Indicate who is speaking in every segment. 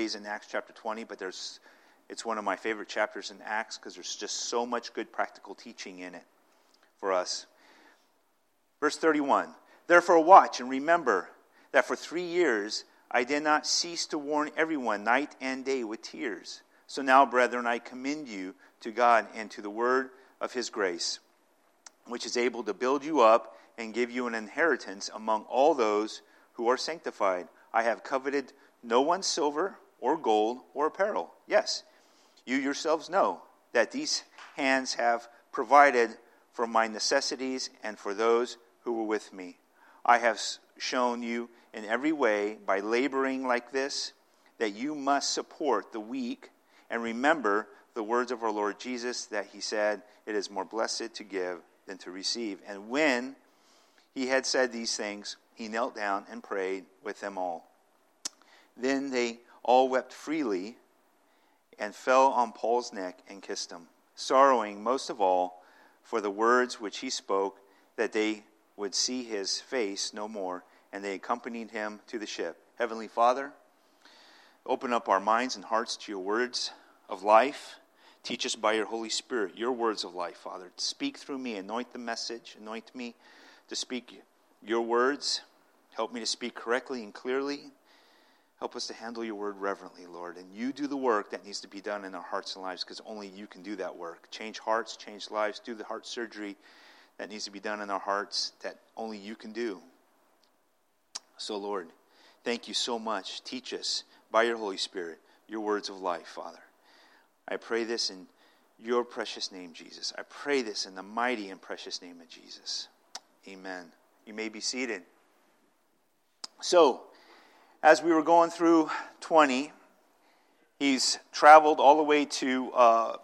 Speaker 1: days in Acts chapter 20, but it's one of my favorite chapters in Acts because there's just so much good practical teaching in it for us. Verse 31, therefore watch and remember that for 3 years I did not cease to warn everyone night and day with tears. So now, brethren, I commend you to God and to the word of his grace, which is able to build you up and give you an inheritance among all those who are sanctified. I have coveted no one's silver or gold or apparel. Yes, you yourselves know that these hands have provided for my necessities and for those who were with me. I have shown you in every way by laboring like this that you must support the weak and remember the words of our Lord Jesus that he said, it is more blessed to give than to receive. And when he had said these things, he knelt down and prayed with them all. Then they all wept freely and fell on Paul's neck and kissed him, sorrowing most of all for the words which he spoke, that they would see his face no more. And they accompanied him to the ship. Heavenly Father, open up our minds and hearts to your words of life. Teach us by your Holy Spirit your words of life, Father. Speak through me. Anoint the message. Anoint me to speak your words. Help me to speak correctly and clearly. Help us to handle your word reverently, Lord. And you do the work that needs to be done in our hearts and lives because only you can do that work. Change hearts, change lives, do the heart surgery that needs to be done in our hearts that only you can do. So, Lord, thank you so much. Teach us by your Holy Spirit your words of life, Father. I pray this in your precious name, Jesus. I pray this in the mighty and precious name of Jesus. Amen. You may be seated. So, as we were going through 20, he's traveled all the way to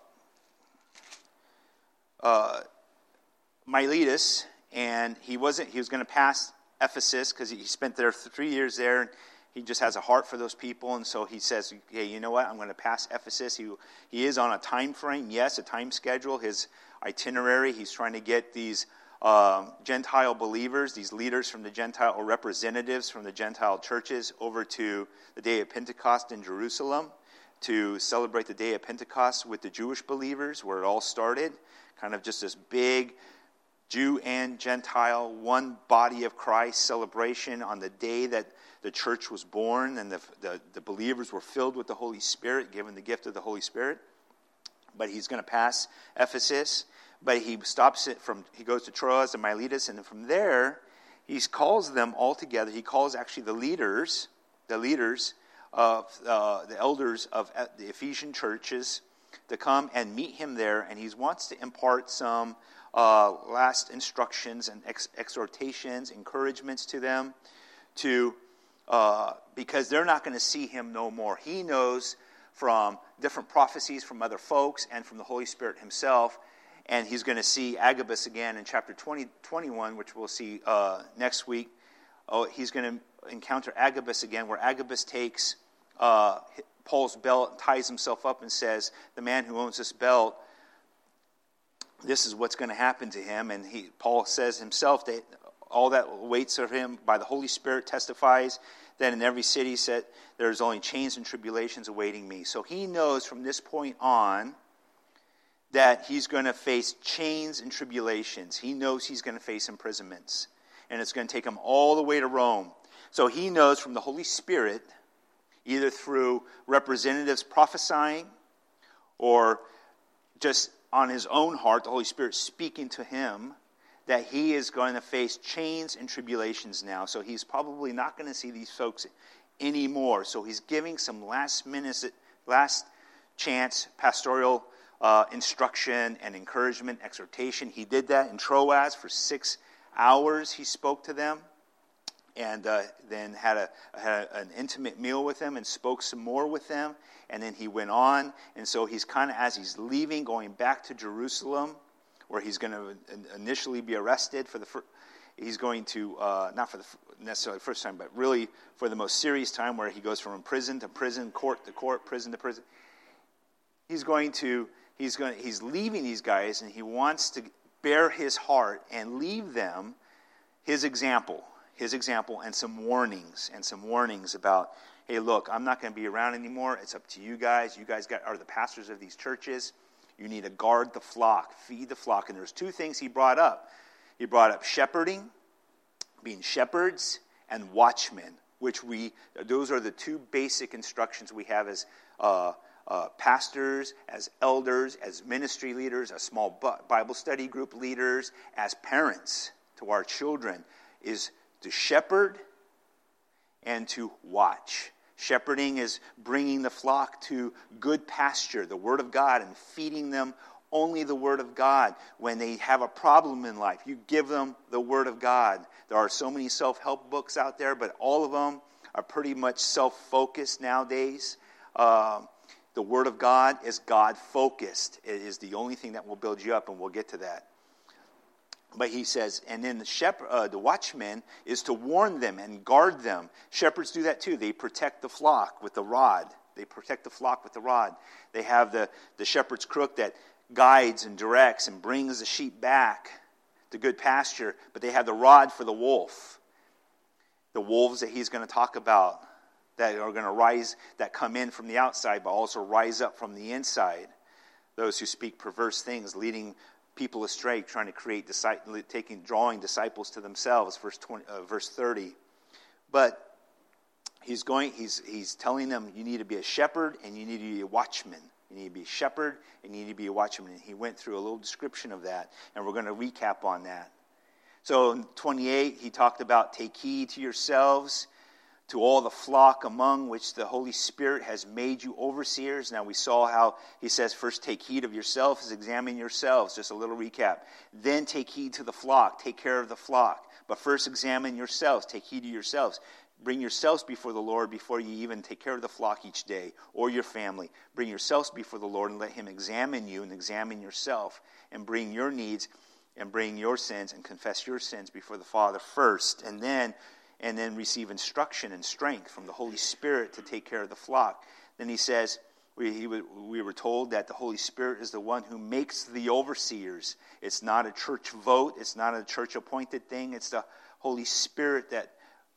Speaker 1: Miletus, and he was going to pass Ephesus because he spent there 3 years there, and he just has a heart for those people, and so he says, hey, you know what, I'm going to pass Ephesus. He is on a time frame, yes, a time schedule, his itinerary. He's trying to get these Gentile believers, these leaders from the Gentile, or representatives from the Gentile churches over to the day of Pentecost in Jerusalem to celebrate the day of Pentecost with the Jewish believers, where it all started, kind of just this big Jew and Gentile, one body of Christ celebration on the day that the church was born and the believers were filled with the Holy Spirit, given the gift of the Holy Spirit. But he's going to pass Ephesus, but he he goes to Troas and Miletus, and from there, he calls them all together. He calls actually the elders of the Ephesian churches to come and meet him there, and he wants to impart some last instructions and exhortations, encouragements to them, because they're not going to see him no more. He knows from different prophecies from other folks and from the Holy Spirit himself, and he's going to see Agabus again in chapter 21, which we'll see next week. He's going to encounter Agabus again, where Agabus takes Paul's belt, ties himself up, and says, the man who owns this belt, this is what's going to happen to him. And Paul says himself that all that waits for him by the Holy Spirit testifies that in every city said there's only chains and tribulations awaiting me. So he knows from this point on that he's going to face chains and tribulations. He knows he's going to face imprisonments. And it's going to take him all the way to Rome. So he knows from the Holy Spirit, either through representatives prophesying or just on his own heart, the Holy Spirit speaking to him, that he is going to face chains and tribulations now. So he's probably not going to see these folks anymore. So he's giving some last chance pastoral instruction and encouragement, exhortation. He did that in Troas for 6 hours. He spoke to them and then had an intimate meal with them and spoke some more with them. And then he went on. And so he's kind of, as he's leaving, going back to Jerusalem, where he's going to initially be arrested he's going to, not for the necessarily first time, but really for the most serious time, where he goes from prison to prison, court to court, prison to prison. He's leaving these guys, and he wants to bear his heart and leave them his example and some warnings about, hey, look, I'm not going to be around anymore. It's up to you guys. You guys are the pastors of these churches. You need to guard the flock, feed the flock. And there's two things he brought up. He brought up shepherding, being shepherds, and watchmen, those are the two basic instructions we have as pastors, as elders, as ministry leaders, as small Bible study group leaders, as parents to our children, is to shepherd and to watch. Shepherding is bringing the flock to good pasture, the Word of God, and feeding them only the Word of God. When they have a problem in life, you give them the Word of God. There are so many self-help books out there, but all of them are pretty much self-focused nowadays. The Word of God is God-focused. It is the only thing that will build you up, and we'll get to that. But he says, and then the watchman is to warn them and guard them. Shepherds do that too. They protect the flock with the rod. They protect the flock with the rod. They have the shepherd's crook that guides and directs and brings the sheep back to good pasture. But they have the rod for the wolf. The wolves that he's going to talk about that are going to rise, that come in from the outside, but also rise up from the inside. Those who speak perverse things, leading people astray, trying to create drawing disciples to themselves. Verse 30. But he's telling them, you need to be a shepherd and you need to be a watchman. You need to be a shepherd and you need to be a watchman. And he went through a little description of that, and we're going to recap on that. So in 28, he talked about take heed to yourselves, to all the flock among which the Holy Spirit has made you overseers. Now we saw how he says first take heed of yourselves, examine yourselves. Just a little recap. Then take heed to the flock, take care of the flock. But first examine yourselves, take heed to yourselves. Bring yourselves before the Lord before you even take care of the flock each day or your family. Bring yourselves before the Lord and let him examine you and examine yourself and bring your needs and bring your sins and confess your sins before the Father first. And then receive instruction and strength from the Holy Spirit to take care of the flock. Then he says, we were told that the Holy Spirit is the one who makes the overseers. It's not a church vote. It's not a church-appointed thing. It's the Holy Spirit that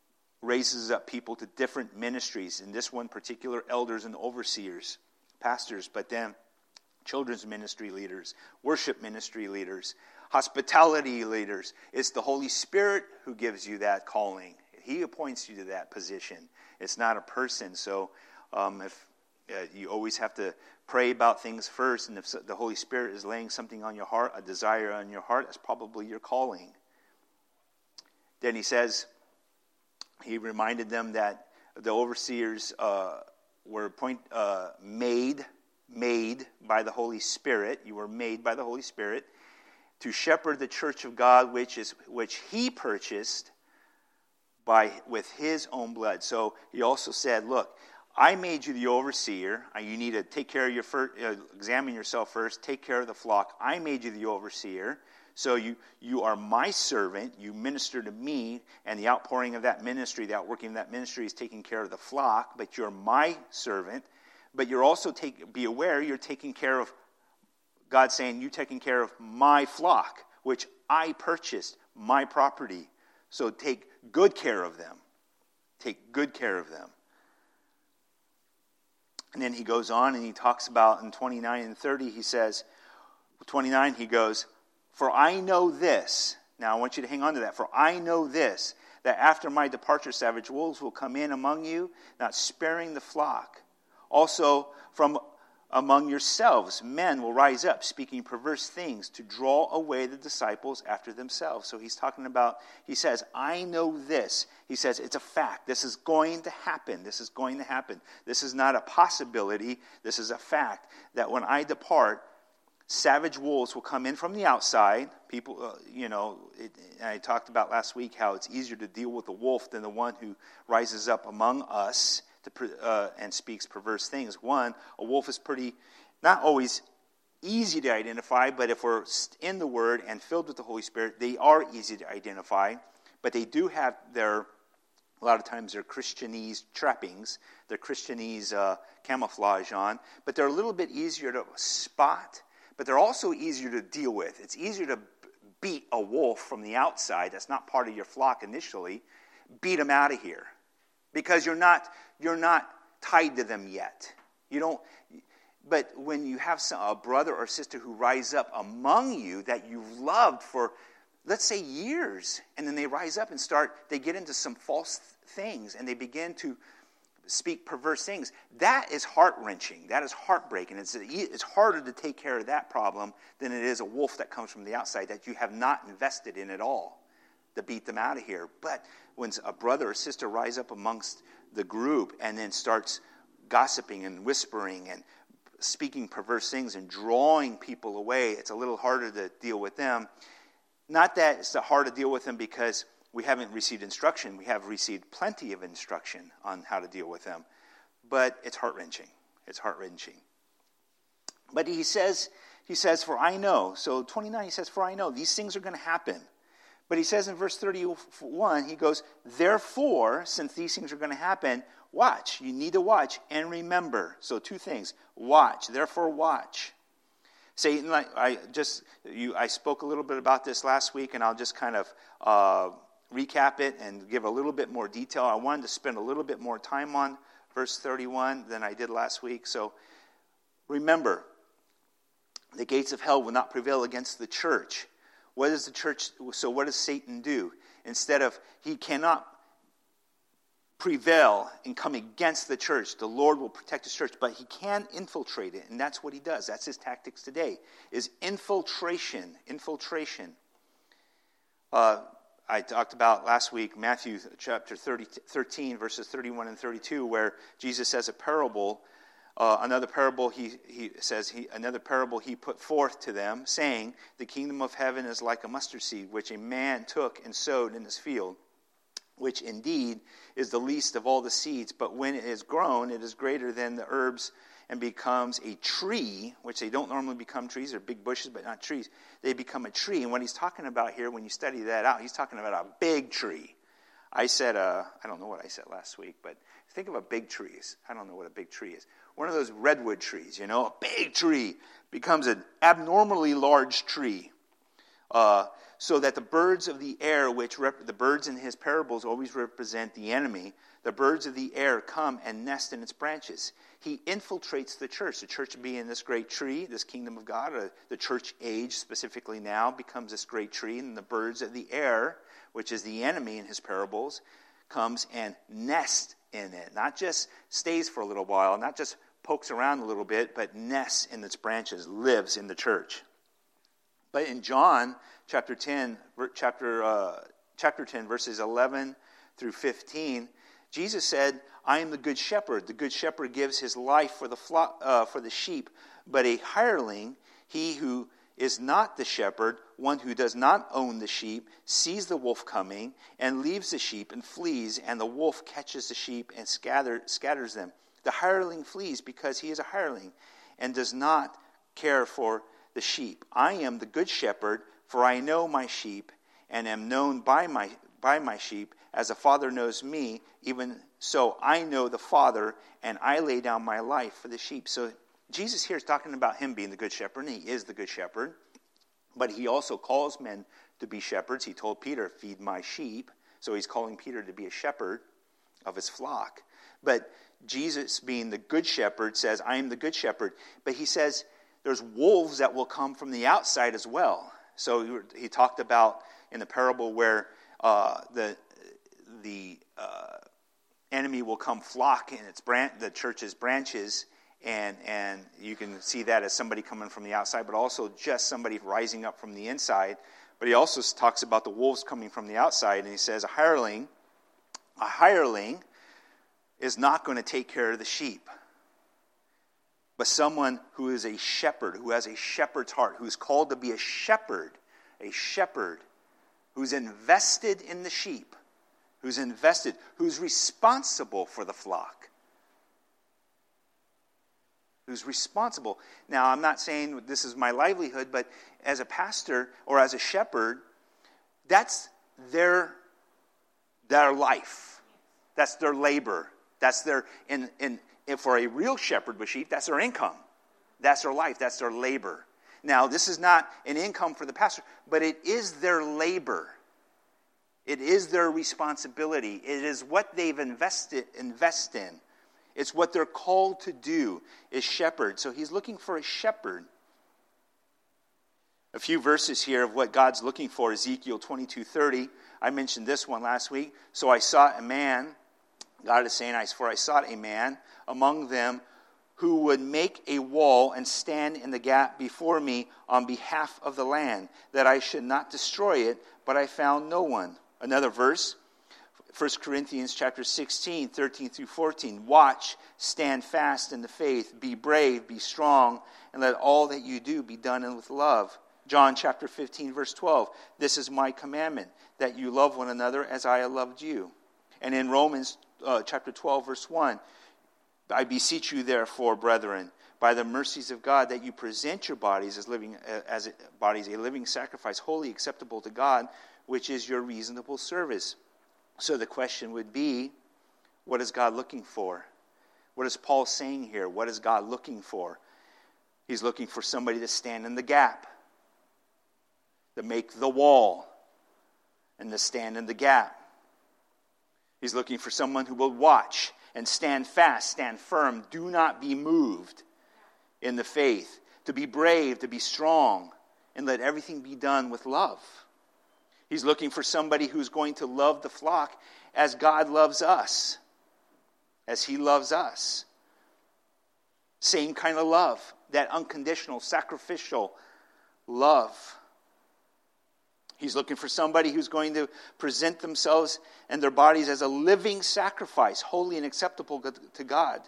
Speaker 1: raises up people to different ministries. In this one particular, elders and overseers, pastors, but then children's ministry leaders, worship ministry leaders, hospitality leaders. It's the Holy Spirit who gives you that calling. He appoints you to that position. It's not a person. So if you always have to pray about things first, and if the Holy Spirit is laying something on your heart, a desire on your heart, that's probably your calling. Then he says, he reminded them that the overseers were made by the Holy Spirit. You were made by the Holy Spirit to shepherd the church of God, which he purchased with his own blood. So he also said, look, I made you the overseer. You need to take care of examine yourself first, take care of the flock. I made you the overseer. So you are my servant. You minister to me, and the outpouring of that ministry, the outworking of that ministry is taking care of the flock, but you're my servant. But you're also be aware you're taking care of, God's saying, you taking care of my flock, which I purchased, my property. So take good care of them. Take good care of them. And then he goes on and he talks about in 29 and 30, he says, 29, he goes, for I know this. Now I want you to hang on to that. For I know this, that after my departure, savage wolves will come in among you, not sparing the flock. Also from among yourselves, men will rise up, speaking perverse things to draw away the disciples after themselves. So he's talking about, he says, I know this. He says, it's a fact. This is going to happen. This is going to happen. This is not a possibility. This is a fact that when I depart, savage wolves will come in from the outside. People, I talked about last week how it's easier to deal with a wolf than the one who rises up among us and speaks perverse things. One, a wolf is not always easy to identify, but if we're in the Word and filled with the Holy Spirit, they are easy to identify. But they do have a lot of times their Christianese trappings, their Christianese camouflage on, but they're a little bit easier to spot, but they're also easier to deal with. It's easier to beat a wolf from the outside that's not part of your flock initially, beat them out of here. because you're not tied to them yet. You don't. But when you have a brother or sister who rise up among you that you've loved for, let's say, years, and then they rise up and they get into some false things, and they begin to speak perverse things, that is heart-wrenching. That is heartbreaking. It's harder to take care of that problem than it is a wolf that comes from the outside that you have not invested in at all to beat them out of here. But when a brother or sister rise up amongst the group and then starts gossiping and whispering and speaking perverse things and drawing people away, it's a little harder to deal with them. Not that it's hard to deal with them because we haven't received instruction. We have received plenty of instruction on how to deal with them. But it's heart-wrenching. It's heart-wrenching. But he says, for I know. So 29, he says, for I know. These things are going to happen. But he says in verse 31, he goes, therefore, since these things are going to happen, watch. You need to watch and remember. So two things. Watch. Therefore, watch. Satan, I spoke a little bit about this last week, and I'll just kind of recap it and give a little bit more detail. I wanted to spend a little bit more time on verse 31 than I did last week. So remember, the gates of hell will not prevail against the church. What does Satan do? He cannot prevail and come against the church. The Lord will protect his church, but he can infiltrate it, and that's what he does. That's his tactics today, is infiltration. I talked about last week Matthew chapter 13, verses 31 and 32, where Jesus says a parable. Another parable he put forth to them, saying, the kingdom of heaven is like a mustard seed, which a man took and sowed in his field, which indeed is the least of all the seeds, but when it is grown, it is greater than the herbs and becomes a tree, which they don't normally become trees. They're big bushes, but not trees. They become a tree. And what he's talking about here, when you study that out, he's talking about a big tree. I said, I don't know what I said last week, but think of a big tree. I don't know what a big tree is. One of those redwood trees, a big tree becomes an abnormally large tree. So that the birds of the air, the birds in his parables always represent the enemy, the birds of the air come and nest in its branches. He infiltrates the church being this great tree, this kingdom of God, or the church age specifically now becomes this great tree, and the birds of the air, which is the enemy in his parables, comes and nests in it. Not just stays for a little while, not just pokes around a little bit, but nests in its branches, lives in the church. But in John chapter 10, verses 11 through 15, Jesus said, I am the good shepherd. The good shepherd gives his life for the flock, for the sheep. But a hireling, he who is not the shepherd, one who does not own the sheep, sees the wolf coming and leaves the sheep and flees, and the wolf catches the sheep and scatters them. The hireling flees because he is a hireling and does not care for the sheep. I am the good shepherd, for I know my sheep and am known by my sheep, as the Father knows me, even so I know the Father, and I lay down my life for the sheep. So Jesus here is talking about him being the good shepherd, and he is the good shepherd, but he also calls men to be shepherds. He told Peter, feed my sheep, so he's calling Peter to be a shepherd of his flock. But Jesus, being the good shepherd, says, I am the good shepherd, but he says there's wolves that will come from the outside as well. So he talked about in the parable where the enemy will come flock in the church's branches, and you can see that as somebody coming from the outside, but also just somebody rising up from the inside. But he also talks about the wolves coming from the outside, and he says a hireling is not going to take care of the sheep. But someone who is a shepherd, who has a shepherd's heart, who's called to be a shepherd who's invested in the sheep, who's responsible for the flock. Who's responsible. Now, I'm not saying this is my livelihood, but as a pastor or as a shepherd, that's their life. That's their labor. That's their, and for a real shepherd with sheep, that's their income. That's their life. That's their labor. Now, this is not an income for the pastor, but it is their labor. It is their responsibility. It is what they've invest in. It's what they're called to do, is shepherd. So he's looking for a shepherd. A few verses here of what God's looking for. Ezekiel 22:30. I mentioned this one last week. So I sought a man. God is saying, for I sought a man among them who would make a wall and stand in the gap before me on behalf of the land, that I should not destroy it, but I found no one. Another verse, 1 Corinthians chapter 16, 13 through 14. Watch, stand fast in the faith, be brave, be strong, and let all that you do be done with love. John chapter 15, verse 12. This is my commandment, that you love one another as I have loved you. And in Romans chapter 12, verse 1, I beseech you, therefore, brethren, by the mercies of God, that you present your bodies as a living sacrifice, wholly acceptable to God, which is your reasonable service. So the question would be, what is God looking for? What is Paul saying here? What is God looking for? He's looking for somebody to stand in the gap, to make the wall, and to stand in the gap. He's looking for someone who will watch and stand fast, stand firm, do not be moved in the faith, to be brave, to be strong, and let everything be done with love. He's looking for somebody who's going to love the flock as God loves us, as he loves us. Same kind of love, that unconditional, sacrificial love. He's looking for somebody who's going to present themselves and their bodies as a living sacrifice, holy and acceptable to God.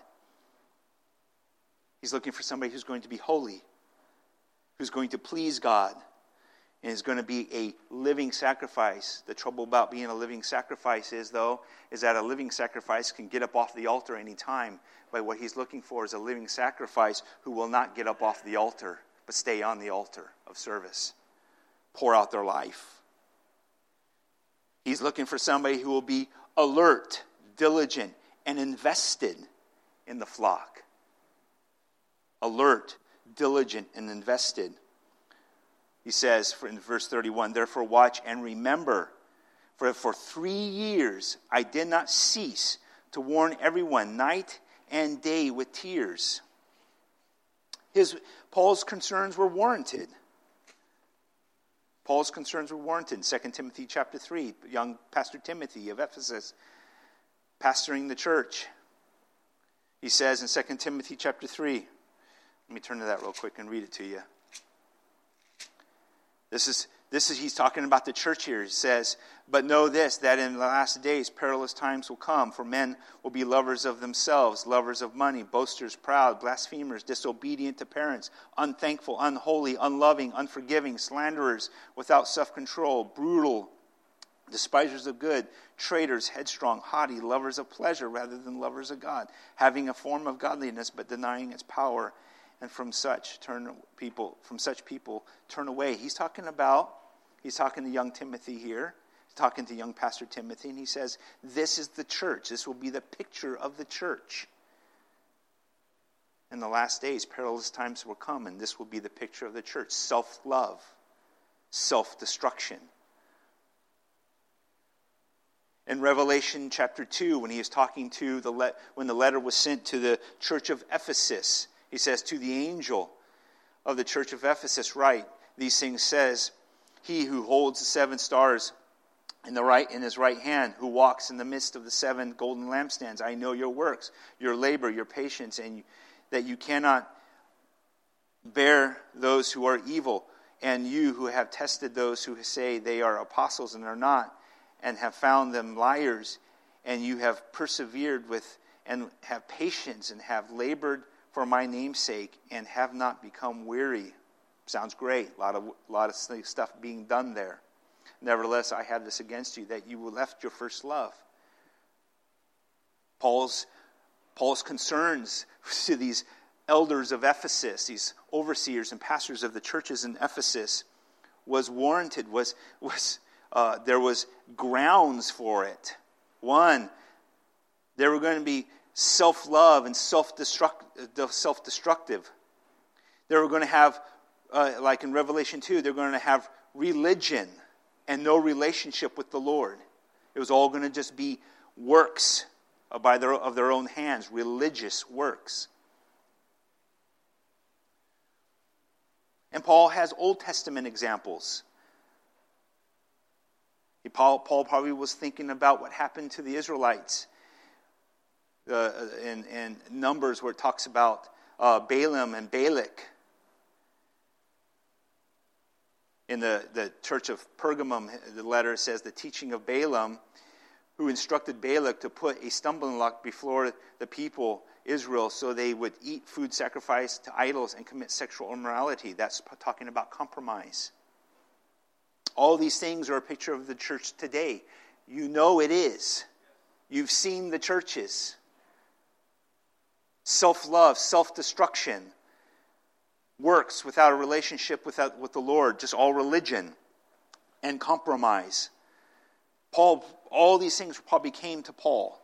Speaker 1: He's looking for somebody who's going to be holy, who's going to please God, and is going to be a living sacrifice. The trouble about being a living sacrifice is that a living sacrifice can get up off the altar any time. But what he's looking for is a living sacrifice who will not get up off the altar, but stay on the altar of service. Pour out their life. He's looking for somebody who will be alert, diligent, and invested in the flock. Alert, diligent, and invested. He says in verse 31, therefore watch and remember, for 3 years I did not cease to warn everyone night and day with tears. Paul's concerns were warranted. Paul's concerns were warranted. In 2 Timothy chapter 3, young Pastor Timothy of Ephesus, pastoring the church. He says in 2 Timothy chapter 3, let me turn to that real quick and read it to you. This is he's talking about the church here. He says, but know this, that in the last days perilous times will come, for men will be lovers of themselves, lovers of money, boasters, proud, blasphemers, disobedient to parents, unthankful, unholy, unloving, unforgiving, slanderers, without self-control, brutal, despisers of good, traitors, headstrong, haughty, lovers of pleasure rather than lovers of God, having a form of godliness but denying its power. And from such people turn away. He's talking to young Timothy here. He's talking to young Pastor Timothy, and he says, this is the church. This will be the picture of the church. In the last days, perilous times will come, and this will be the picture of the church. Self-love, self-destruction. In Revelation chapter 2, when he is talking to when the letter was sent to the church of Ephesus, he says, to the angel of the church of Ephesus, write, these things says, he who holds the 7 stars in his right hand, who walks in the midst of the 7 golden lampstands. I know your works, your labor, your patience, and that you cannot bear those who are evil, and you who have tested those who say they are apostles and are not, and have found them liars, and you have persevered with and have patience and have labored for my name's sake, and have not become weary. Sounds great. A lot of stuff being done there. Nevertheless, I have this against you, that you left your first love. Paul's concerns to these elders of Ephesus, these overseers and pastors of the churches in Ephesus, was warranted. There was grounds for it. One, they were going to be self-love and self-destructive. They were going to have, like in Revelation 2, they're going to have religion. and no relationship with the Lord. It was all going to just be works of their own hands, religious works. And Paul has Old Testament examples. Paul probably was thinking about what happened to the Israelites in Numbers, where it talks about Balaam and Balak. In the church of Pergamum, the letter says the teaching of Balaam, who instructed Balak to put a stumbling block before the people, Israel, so they would eat food sacrificed to idols and commit sexual immorality. That's talking about compromise. All these things are a picture of the church today. You know it is. You've seen the churches. Self-love, self-destruction, works without a relationship with the Lord, just all religion and compromise. Paul, all these things probably came to Paul.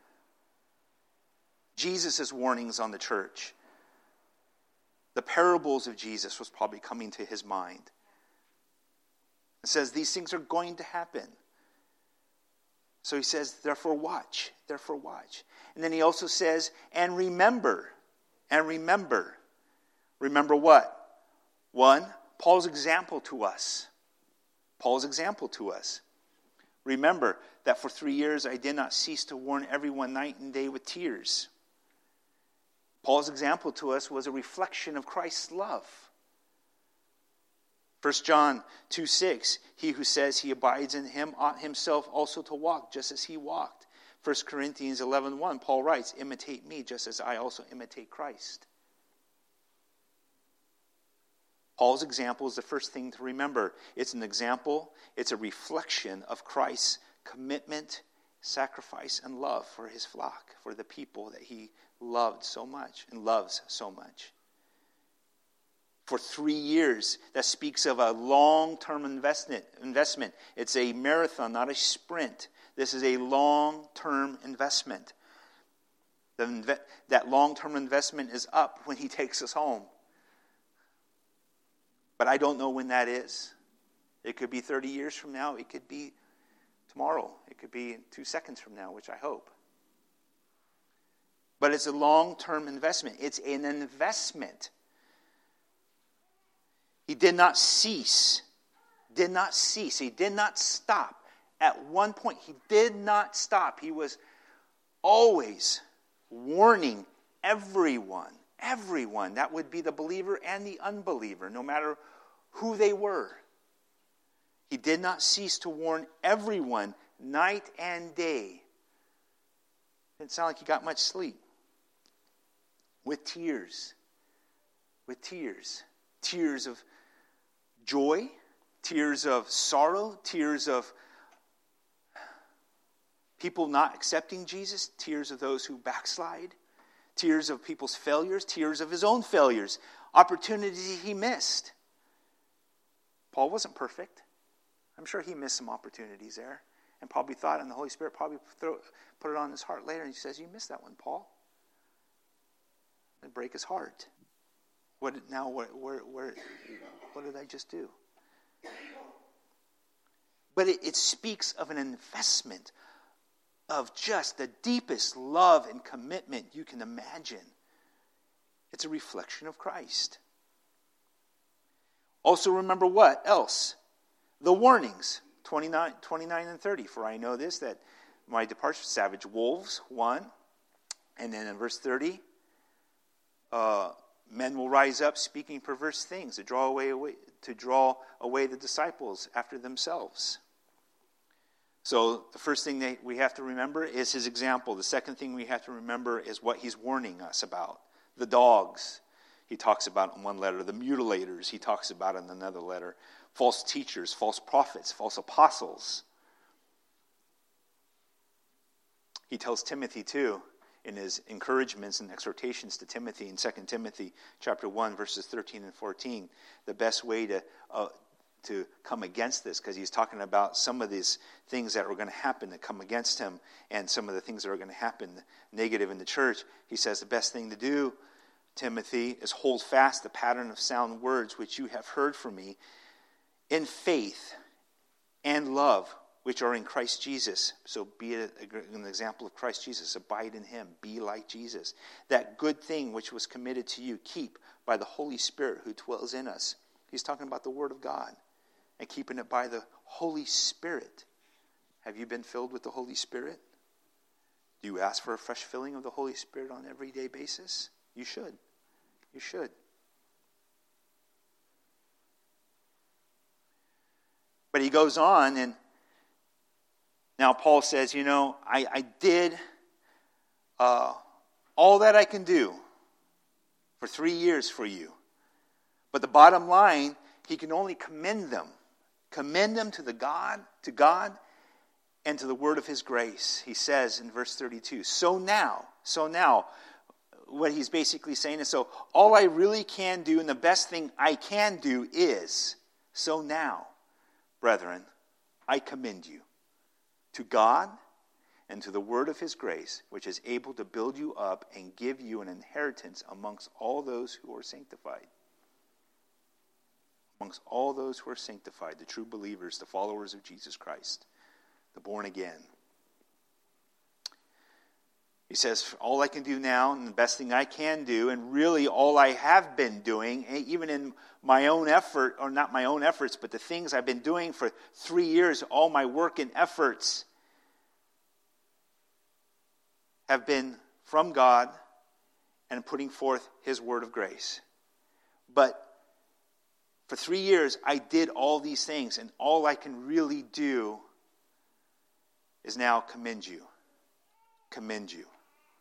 Speaker 1: Jesus' warnings on the church. The parables of Jesus was probably coming to his mind. It says these things are going to happen. So he says, therefore watch. Therefore watch. And then he also says, and remember. And remember. Remember what? One, Paul's example to us. Paul's example to us. Remember that for 3 years I did not cease to warn everyone night and day with tears. Paul's example to us was a reflection of Christ's love. 1 John 2:6, he who says he abides in him ought himself also to walk just as he walked. 1 Corinthians 11:1, Paul writes, imitate me just as I also imitate Christ. Paul's example is the first thing to remember. It's an example, it's a reflection of Christ's commitment, sacrifice, and love for his flock, for the people that he loved so much and loves so much. For 3 years, that speaks of a long-term investment. It's a marathon, not a sprint. This is a long-term investment. That long-term investment is up when he takes us home. But I don't know when that is. It could be 30 years from now. It could be tomorrow. It could be 2 seconds from now, which I hope. But it's a long-term investment. It's an investment. He did not cease. Did not cease. He did not stop. At one point, he did not stop. He was always warning everyone. Everyone. That would be the believer and the unbeliever, no matter who they were. He did not cease to warn everyone night and day. Didn't sound like he got much sleep. With tears. With tears. Tears of joy, tears of sorrow, tears of people not accepting Jesus, tears of those who backslide, tears of people's failures, tears of his own failures, opportunities he missed. Paul wasn't perfect. I'm sure he missed some opportunities there and probably thought, and the Holy Spirit probably put it on his heart later, and he says, you missed that one, Paul. And break his heart. What did I just do? But it speaks of an investment of just the deepest love and commitment you can imagine. It's a reflection of Christ. Also remember what else? The warnings, 29 and 30. For I know this, that my departure, savage wolves, 1. And then in verse 30, men will rise up speaking perverse things to draw away the disciples after themselves. So the first thing that we have to remember is his example. The second thing we have to remember is what he's warning us about. The dogs, he talks about in one letter. The mutilators, he talks about in another letter. False teachers, false prophets, false apostles. He tells Timothy too, in his encouragements and exhortations to Timothy in 2 Timothy chapter 1, verses 13 and 14, the best way to come against this, because he's talking about some of these things that are going to happen that come against him, and some of the things that are going to happen negative in the church. He says the best thing to do, Timothy, is hold fast the pattern of sound words which you have heard from me in faith and love, which are in Christ Jesus. So be an example of Christ Jesus. Abide in him. Be like Jesus. That good thing which was committed to you, keep by the Holy Spirit who dwells in us. He's talking about the Word of God and keeping it by the Holy Spirit. Have you been filled with the Holy Spirit? Do you ask for a fresh filling of the Holy Spirit on an everyday basis? You should. You should. But he goes on, and now Paul says, I did all that I can do for 3 years for you. But the bottom line, he can only commend them. Commend them to God and to the word of his grace. He says in verse 32, so now, what he's basically saying is, so all I really can do and the best thing I can do is, so now, brethren, I commend you to God and to the word of his grace, which is able to build you up and give you an inheritance amongst all those who are sanctified. Amongst all those who are sanctified, the true believers, the followers of Jesus Christ, the born again. He says, all I can do now and the best thing I can do, and really all I have been doing, even in my own effort, or not my own efforts, but the things I've been doing for 3 years, all my work and efforts have been from God and putting forth his word of grace. But for 3 years, I did all these things, and all I can really do is now commend you. Commend you.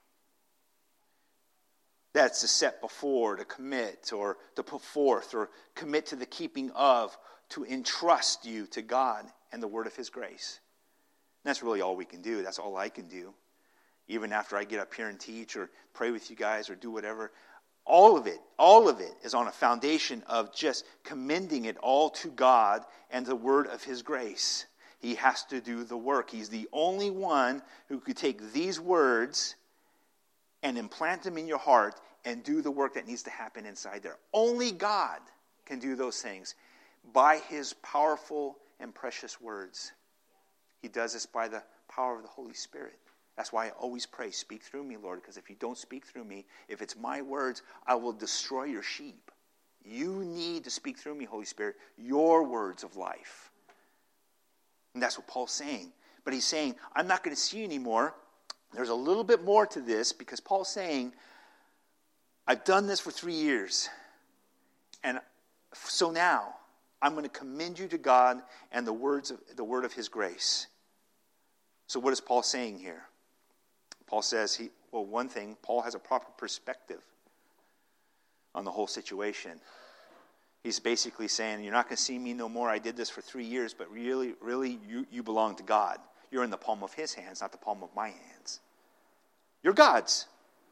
Speaker 1: That's to set before, to commit, or to put forth, or commit to the keeping of, to entrust you to God and the word of his grace. And that's really all we can do. That's all I can do. Even after I get up here and teach, or pray with you guys, or do whatever. All of it is on a foundation of just commending it all to God and the word of his grace. He has to do the work. He's the only one who could take these words and implant them in your heart and do the work that needs to happen inside there. Only God can do those things by his powerful and precious words. He does this by the power of the Holy Spirit. That's why I always pray, speak through me, Lord, because if you don't speak through me, if it's my words, I will destroy your sheep. You need to speak through me, Holy Spirit, your words of life. And that's what Paul's saying. But he's saying, I'm not going to see you anymore. There's a little bit more to this, because Paul's saying, I've done this for 3 years. And so now, I'm going to commend you to God and the word of his grace. So what is Paul saying here? Paul says, one thing, Paul has a proper perspective on the whole situation. He's basically saying, you're not going to see me no more. I did this for 3 years, but really, you belong to God. You're in the palm of his hands, not the palm of my hands. You're God's.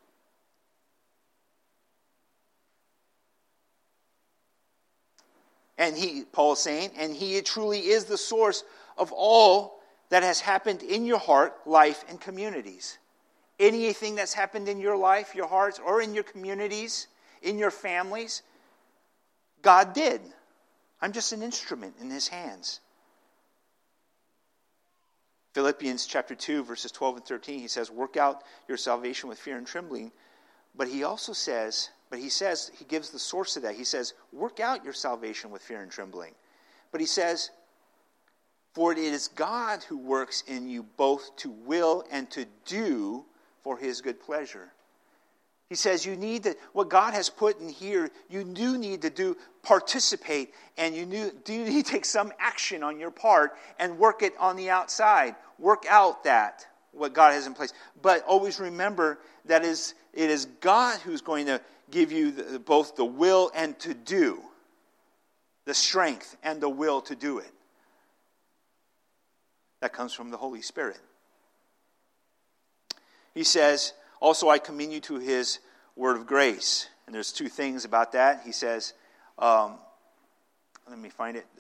Speaker 1: And Paul is saying, and he truly is the source of all that has happened in your heart, life, and communities. Anything that's happened in your life, your hearts, or in your communities, in your families, God did. I'm just an instrument in his hands. Philippians chapter 2, verses 12 and 13, he says, work out your salvation with fear and trembling. But he also says, he gives the source of that. He says, work out your salvation with fear and trembling. But he says, for it is God who works in you both to will and to do for his good pleasure. He says you need to, what God has put in here, you do need to participate, and you do need to take some action on your part and work it on the outside. Work out what God has in place. But always remember that it is God who's going to give you both the will and to do, the strength and the will to do it. That comes from the Holy Spirit. He says, also I commend you to his word of grace. And there's two things about that. He says, let me find it.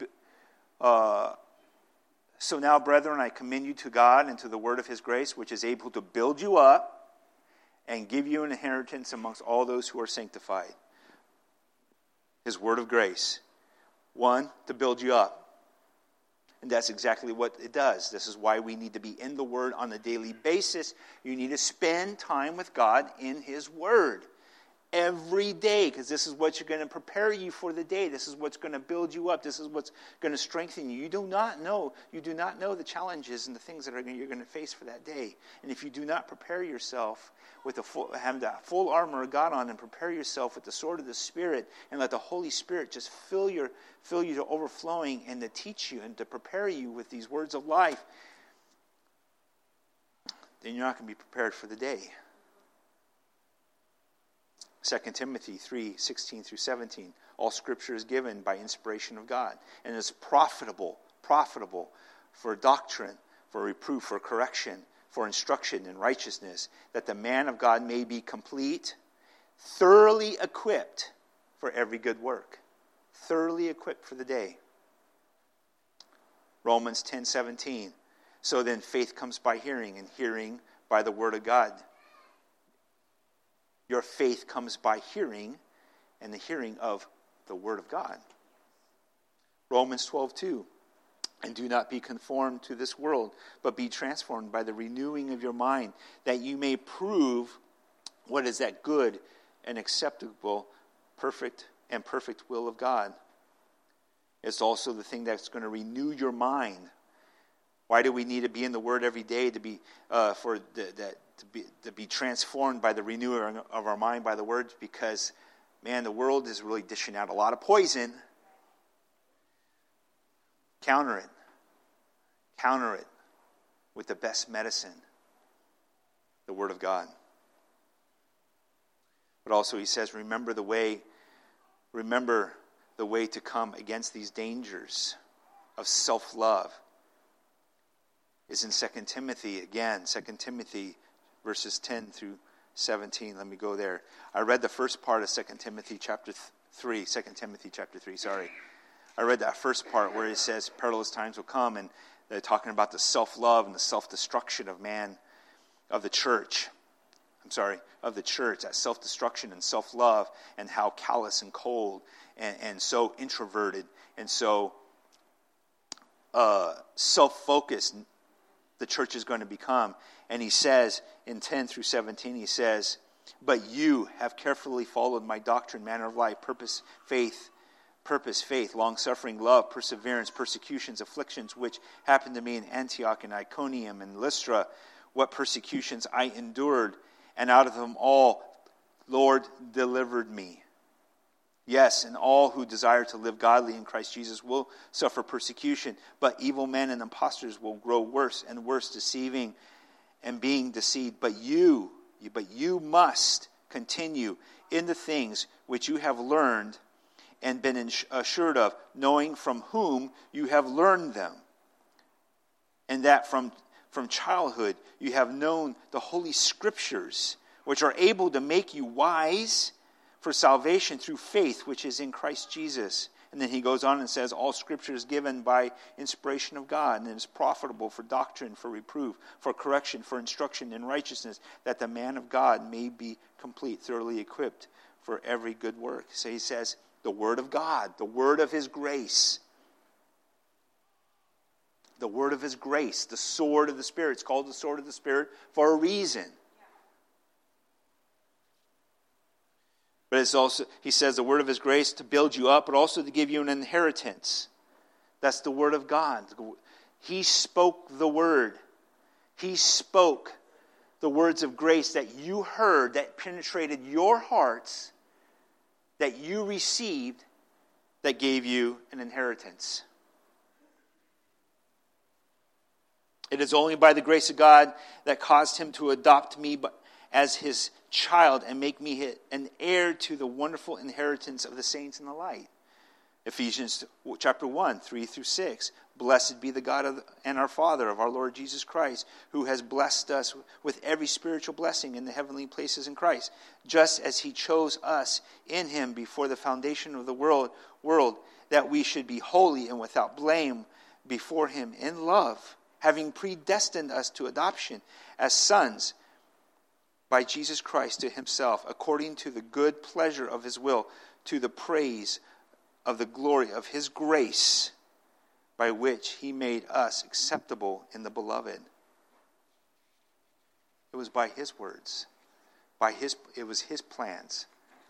Speaker 1: So now, brethren, I commend you to God and to the word of his grace, which is able to build you up and give you an inheritance amongst all those who are sanctified. His word of grace. One, to build you up. And that's exactly what it does. This is why we need to be in the Word on a daily basis. You need to spend time with God in His Word every day, because this is what's going to prepare you for the day. This is what's going to build you up. This is what's going to strengthen you. You do not know the challenges and the things that you're going to face for that day. And if you do not prepare yourself with have that full armor of God on, and prepare yourself with the sword of the Spirit, and let the Holy Spirit just fill you to overflowing, and to teach you and to prepare you with these words of life, then you're not going to be prepared for the day. 2 Timothy 3:16 through 17. All Scripture is given by inspiration of God, and is profitable for doctrine, for reproof, for correction, for instruction in righteousness, that the man of God may be complete, thoroughly equipped for every good work. Thoroughly equipped for the day. Romans 10:17. So then faith comes by hearing, and hearing by the word of God. Your faith comes by hearing, and the hearing of the Word of God. Romans 12:2. And do not be conformed to this world, but be transformed by the renewing of your mind, that you may prove what is that good and acceptable, perfect will of God. It's also the thing that's going to renew your mind. Why do we need to be in the Word every day? To be transformed by the renewing of our mind by the Word, because, man, the world is really dishing out a lot of poison. Counter it with the best medicine, the Word of God. But also he says, remember the way to come against these dangers of self-love is in 2 Timothy, again, 2 Timothy verses 10 through 17. Let me go there. I read the first part of 2 Timothy chapter 3, sorry. I read that first part where it says perilous times will come, and they're talking about the self-love and the self-destruction of man, of the church, that self-destruction and self-love, and how callous and cold and so introverted and so self-focused the church is going to become. And he says in 10 through 17, he says, but you have carefully followed my doctrine, manner of life, purpose, faith, long-suffering, love, perseverance, persecutions, afflictions, which happened to me in Antioch and Iconium and Lystra, what persecutions I endured, and out of them all, Lord delivered me. Yes, and all who desire to live godly in Christ Jesus will suffer persecution, but evil men and impostors will grow worse and worse, deceiving and being deceived. But you must continue in the things which you have learned and been assured of, knowing from whom you have learned them, and that from childhood you have known the Holy Scriptures, which are able to make you wise for salvation through faith which is in Christ Jesus. And then he goes on and says, all Scripture is given by inspiration of God, and is profitable for doctrine, for reproof, for correction, for instruction in righteousness, that the man of God may be complete, thoroughly equipped for every good work. So he says, the Word of God, the Word of His grace. The Word of His grace, the sword of the Spirit. It's called the sword of the Spirit for a reason. But it's also, he says, the word of His grace to build you up, but also to give you an inheritance. That's the Word of God. He spoke the Word. He spoke the words of grace that you heard, that penetrated your hearts, that you received, that gave you an inheritance. It is only by the grace of God that caused Him to adopt me as His child and make me an heir to the wonderful inheritance of the saints in the light. Ephesians chapter 1, 3 through 6. Blessed be the God and our Father of our Lord Jesus Christ, who has blessed us with every spiritual blessing in the heavenly places in Christ, just as He chose us in Him before the foundation of the world, that we should be holy and without blame before Him in love, having predestined us to adoption as sons by Jesus Christ to Himself, according to the good pleasure of His will, to the praise of the glory of His grace, by which he made us acceptable in the beloved. It was by his words. It was his plans.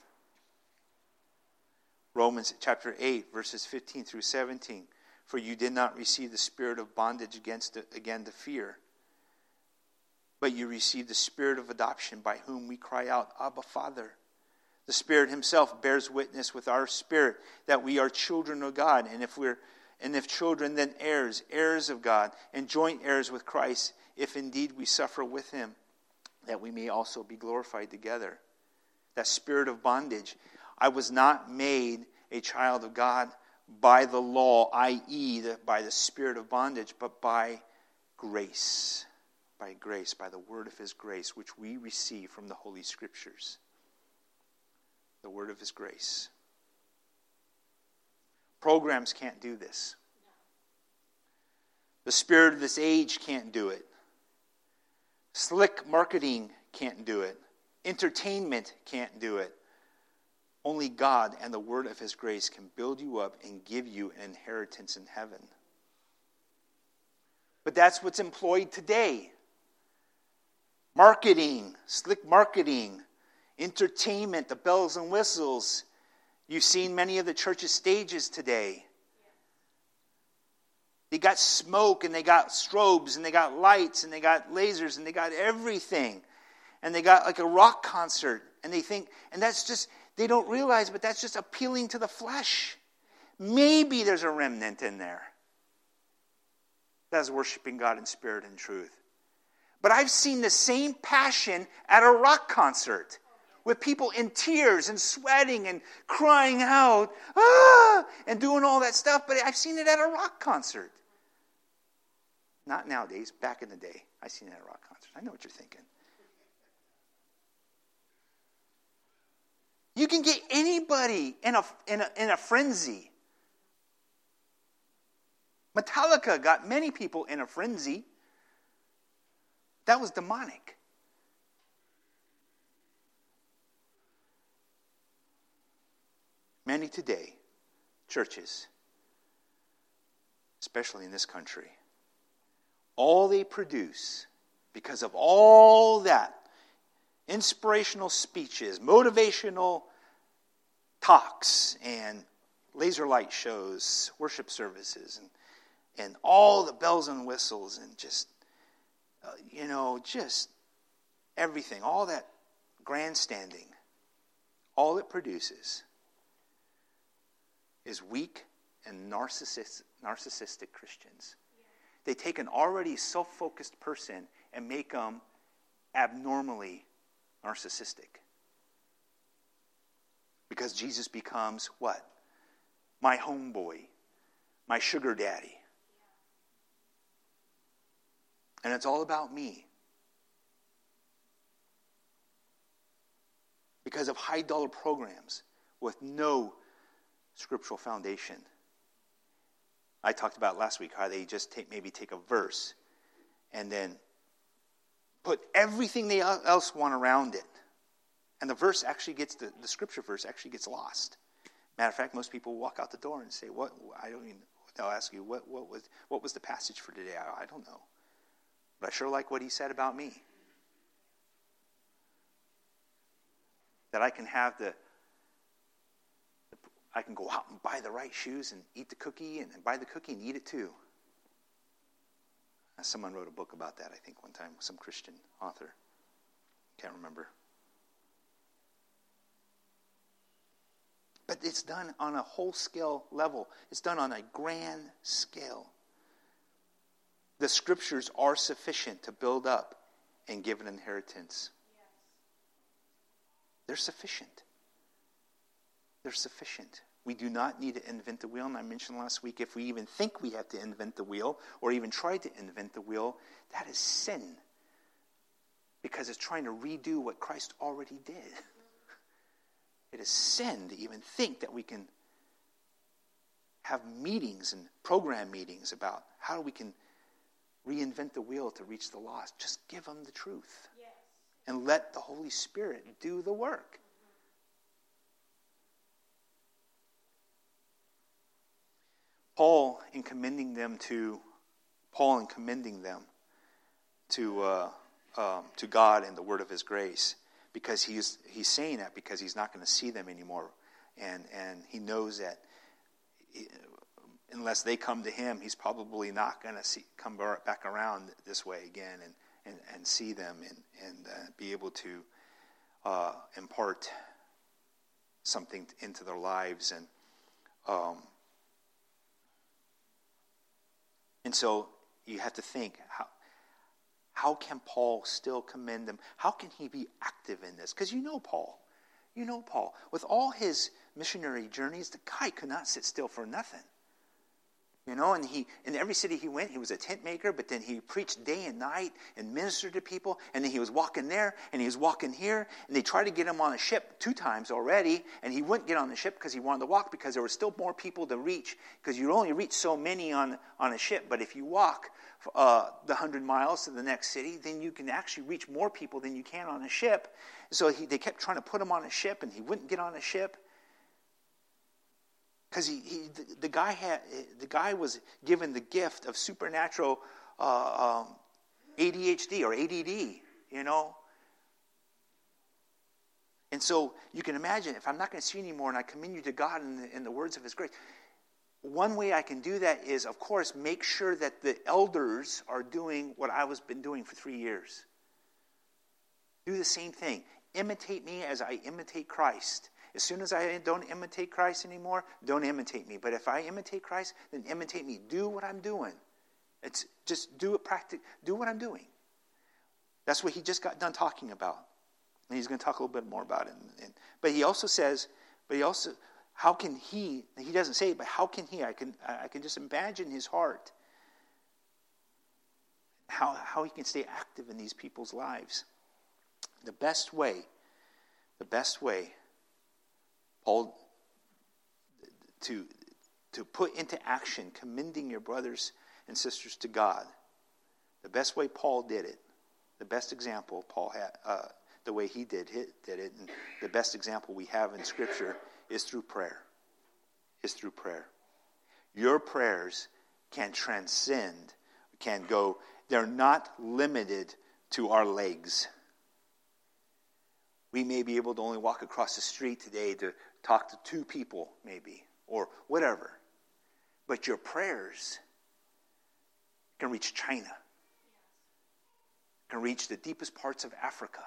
Speaker 1: Romans chapter 8, verses 15 through 17. For you did not receive the spirit of bondage again to fear, but you received the spirit of adoption, by whom we cry out, Abba, Father. The Spirit himself bears witness with our spirit that we are children of God, and if children, then heirs, heirs of God, and joint heirs with Christ, if indeed we suffer with him, that we may also be glorified together. That spirit of bondage. I was not made a child of God by the law, i.e., by the spirit of bondage, but by grace. By grace, by the word of his grace, which we receive from the Holy Scriptures. The word of his grace. Programs can't do this. The spirit of this age can't do it. Slick marketing can't do it. Entertainment can't do it. Only God and the word of his grace can build you up and give you an inheritance in heaven. But that's what's employed today. Marketing, slick marketing, entertainment, the bells and whistles. You've seen many of the church's stages today. They got smoke, and they got strobes, and they got lights, and they got lasers, and they got everything. And they got like a rock concert. And they think, and that's just, they don't realize, but that's just appealing to the flesh. Maybe there's a remnant in there that's worshiping God in spirit and truth. But I've seen the same passion at a rock concert, with people in tears and sweating and crying out, and doing all that stuff. But I've seen it at a rock concert. Not nowadays, back in the day. I've seen it at a rock concert. I know what you're thinking. You can get anybody in a frenzy. Metallica got many people in a frenzy. That was demonic. Many today, churches, especially in this country, all they produce, because of all that, inspirational speeches, motivational talks, and laser light shows, worship services, and all the bells and whistles, and just everything, all that grandstanding, all it produces is weak and narcissistic Christians. They take an already self-focused person and make them abnormally narcissistic. Because Jesus becomes what? My homeboy, my sugar daddy. And it's all about me. Because of high dollar programs with no scriptural foundation. I talked about last week how they just take a verse and then put everything they else want around it. And the verse actually gets, the scripture verse actually gets lost. Matter of fact, most people walk out the door and say, "What?" They'll ask you, what was the passage for today? I don't know. But I sure like what he said about me. That I can have I can go out and buy the right shoes and eat the cookie and buy the cookie and eat it too. Someone wrote a book about that, I think, one time. Some Christian author. Can't remember. But it's done on a whole scale level. It's done on a grand scale. The scriptures are sufficient to build up and give an inheritance. Yes. They're sufficient. They're sufficient. We do not need to invent the wheel. And I mentioned last week, if we even think we have to invent the wheel or even try to invent the wheel, that is sin. Because it's trying to redo what Christ already did. It is sin to even think that we can have meetings and program meetings about how we can reinvent the wheel to reach the lost. Just give them the truth. Yes. And let the Holy Spirit do the work. Paul in commending them to God and the word of his grace, because he's saying that because he's not going to see them anymore, and he knows that unless they come to him, he's probably not going to come back around this way again and see them and be able to impart something into their lives. And so you have to think, how can Paul still commend them? How can he be active in this? Because you know Paul. With all his missionary journeys, the guy could not sit still for nothing. And in every city he went, he was a tent maker, but then he preached day and night and ministered to people, and then he was walking there, and he was walking here, and they tried to get him on a ship 2 times already, and he wouldn't get on the ship because he wanted to walk, because there were still more people to reach, because you only reach so many on a ship, but if you walk the 100 miles to the next city, then you can actually reach more people than you can on a ship. So they kept trying to put him on a ship, and he wouldn't get on a ship. Because the guy was given the gift of supernatural ADHD or ADD, And so you can imagine, if I'm not going to see anymore and I commend you to God in the words of his grace, one way I can do that is, of course, make sure that the elders are doing what I've been doing for 3 years. Do the same thing. Imitate me as I imitate Christ. As soon as I don't imitate Christ anymore, don't imitate me. But if I imitate Christ, then imitate me. Do what I'm doing. It's just do what I'm doing. That's what he just got done talking about. And he's going to talk a little bit more about it. But he also says, how can he doesn't say it, but how can he? I can just imagine his heart. How he can stay active in these people's lives. The best way, Paul, to put into action commending your brothers and sisters to God, the best way Paul did it, the best example Paul had, the way he did it, and the best example we have in Scripture is through prayer. Your prayers can transcend, they're not limited to our legs. We may be able to only walk across the street today to talk to 2 people, maybe, or whatever. But your prayers can reach China, can reach the deepest parts of Africa.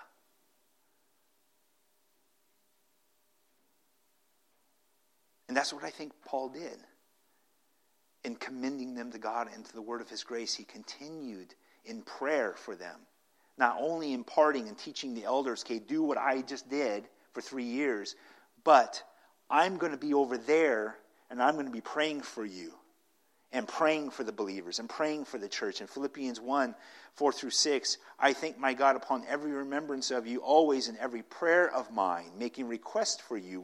Speaker 1: And that's what I think Paul did. In commending them to God and to the word of his grace, he continued in prayer for them. Not only imparting and teaching the elders, okay, do what I just did for 3 years, but I'm going to be over there and I'm going to be praying for you and praying for the believers and praying for the church. In Philippians 1, 4-6, I thank my God upon every remembrance of you, always in every prayer of mine, making request for you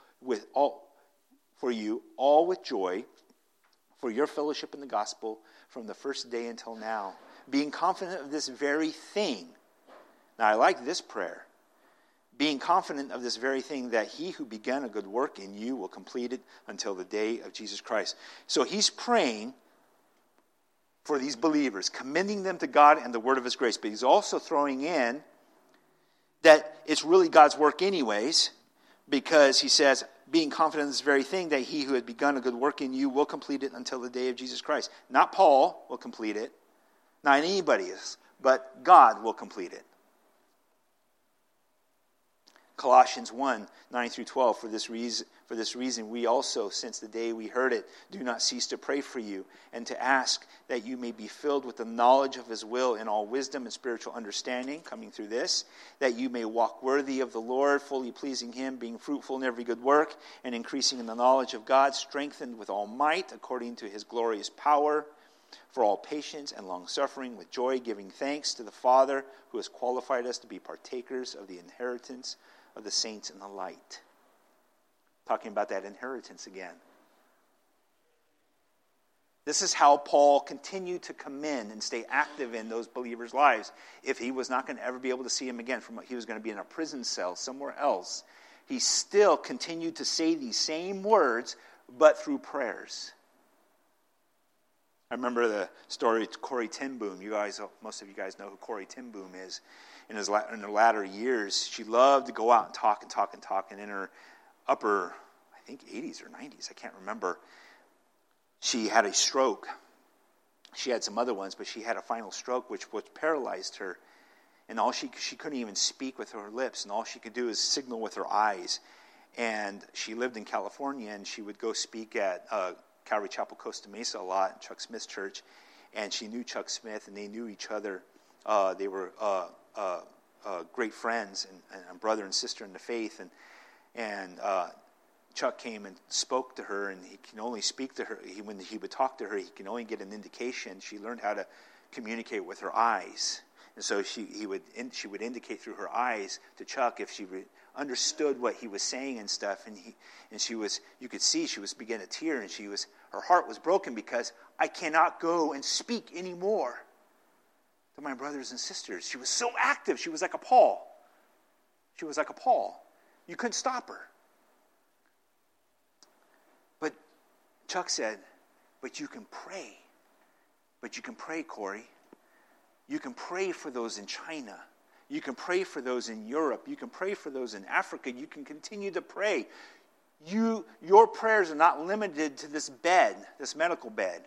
Speaker 1: all with joy, for your fellowship in the gospel from the first day until now, being confident of this very thing. Now I like this prayer. Being confident of this very thing, that he who began a good work in you will complete it until the day of Jesus Christ. So he's praying for these believers, commending them to God and the word of his grace. But he's also throwing in that it's really God's work anyways, because he says, being confident of this very thing, that he who had begun a good work in you will complete it until the day of Jesus Christ. Not Paul will complete it, not anybody else, but God will complete it. Colossians 1, 9-12, for this reason we also, since the day we heard it, do not cease to pray for you, and to ask that you may be filled with the knowledge of his will in all wisdom and spiritual understanding, coming through this, that you may walk worthy of the Lord, fully pleasing him, being fruitful in every good work, and increasing in the knowledge of God, strengthened with all might, according to his glorious power, for all patience and long-suffering with joy, giving thanks to the Father, who has qualified us to be partakers of the inheritance of the saints in the light. Talking about that inheritance again. This is how Paul continued to commend and stay active in those believers' lives. If he was not going to ever be able to see him again, he was going to be in a prison cell somewhere else, he still continued to say these same words, but through prayers. I remember the story of Corrie ten Boom. Most of you guys know who Corrie ten Boom is. In her latter years, she loved to go out and talk. And in her upper, I think 80s or 90s, I can't remember, she had a stroke. She had some other ones, but she had a final stroke which paralyzed her. And she couldn't even speak with her lips, and all she could do is signal with her eyes. And she lived in California, and she would go speak at Calvary Chapel Costa Mesa a lot, Chuck Smith's church. And she knew Chuck Smith, and they knew each other. They were great friends and brother and sister in the faith. And Chuck came and spoke to her, and he can only speak to her. When he would talk to her, he can only get an indication. She learned how to communicate with her eyes. And so she would indicate through her eyes to Chuck if she understood what he was saying and stuff. You could see she was beginning to tear, and her heart was broken because I cannot go and speak anymore to my brothers and sisters. She was so active. She was like a Paul. You couldn't stop her. But Chuck said, but you can pray. But you can pray, Corrie. You can pray for those in China. You can pray for those in Europe. You can pray for those in Africa. You can continue to pray. Your prayers are not limited to this bed, this medical bed.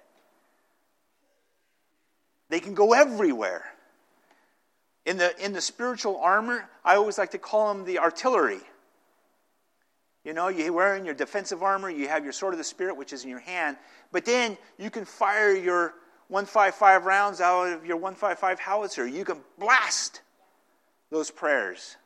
Speaker 1: They can go everywhere. In the spiritual armor, I always like to call them the artillery. You know, you're wearing your defensive armor. You have your sword of the Spirit, which is in your hand. But then you can fire your 155 rounds out of your 155 howitzer. You can blast those prayers.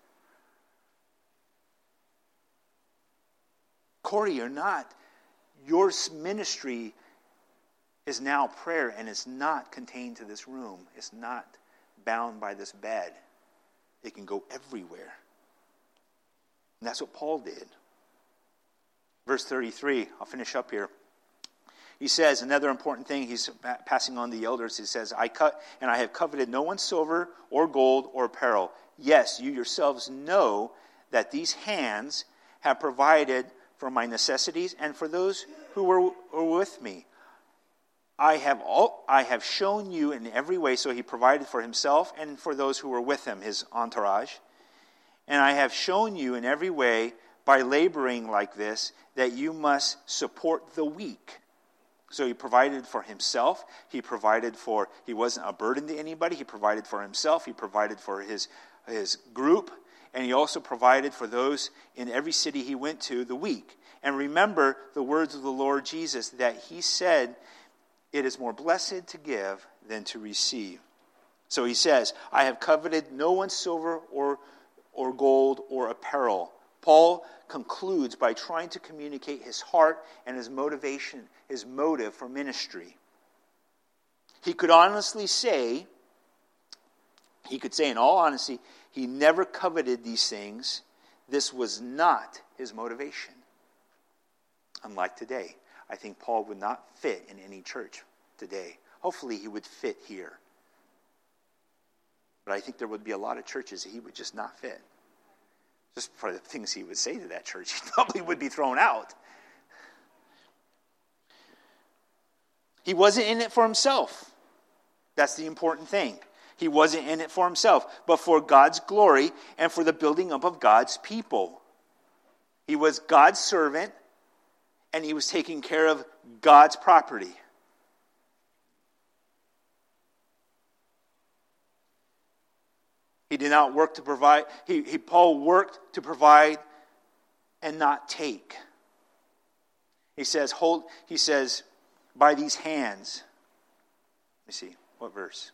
Speaker 1: Corrie, you're not. Your ministry is now prayer, and it's not contained to this room. It's not bound by this bed. It can go everywhere. And that's what Paul did. Verse 33, I'll finish up here. He says, another important thing he's passing on to the elders, he says, I have coveted no one's silver or gold or apparel. Yes, you yourselves know that these hands have provided for my necessities and for those who were with me. I have shown you in every way, so he provided for himself and for those who were with him, his entourage. And I have shown you in every way by laboring like this that you must support the weak. So he provided for himself. He wasn't a burden to anybody. He provided for himself. He provided for his group. And he also provided for those in every city he went to, the weak. And remember the words of the Lord Jesus that he said, it is more blessed to give than to receive. So he says, I have coveted no one's silver or gold or apparel. Paul concludes by trying to communicate his heart and his motivation, his motive for ministry. He could say in all honesty, he never coveted these things. This was not his motivation. Unlike today. I think Paul would not fit in any church today. Hopefully he would fit here. But I think there would be a lot of churches that he would just not fit. Just for the things he would say to that church, he probably would be thrown out. He wasn't in it for himself. That's the important thing. He wasn't in it for himself, but for God's glory and for the building up of God's people. He was God's servant, and he was taking care of God's property. He did not work to provide. Paul worked to provide and not take. He says, by these hands. Let me see, what verse?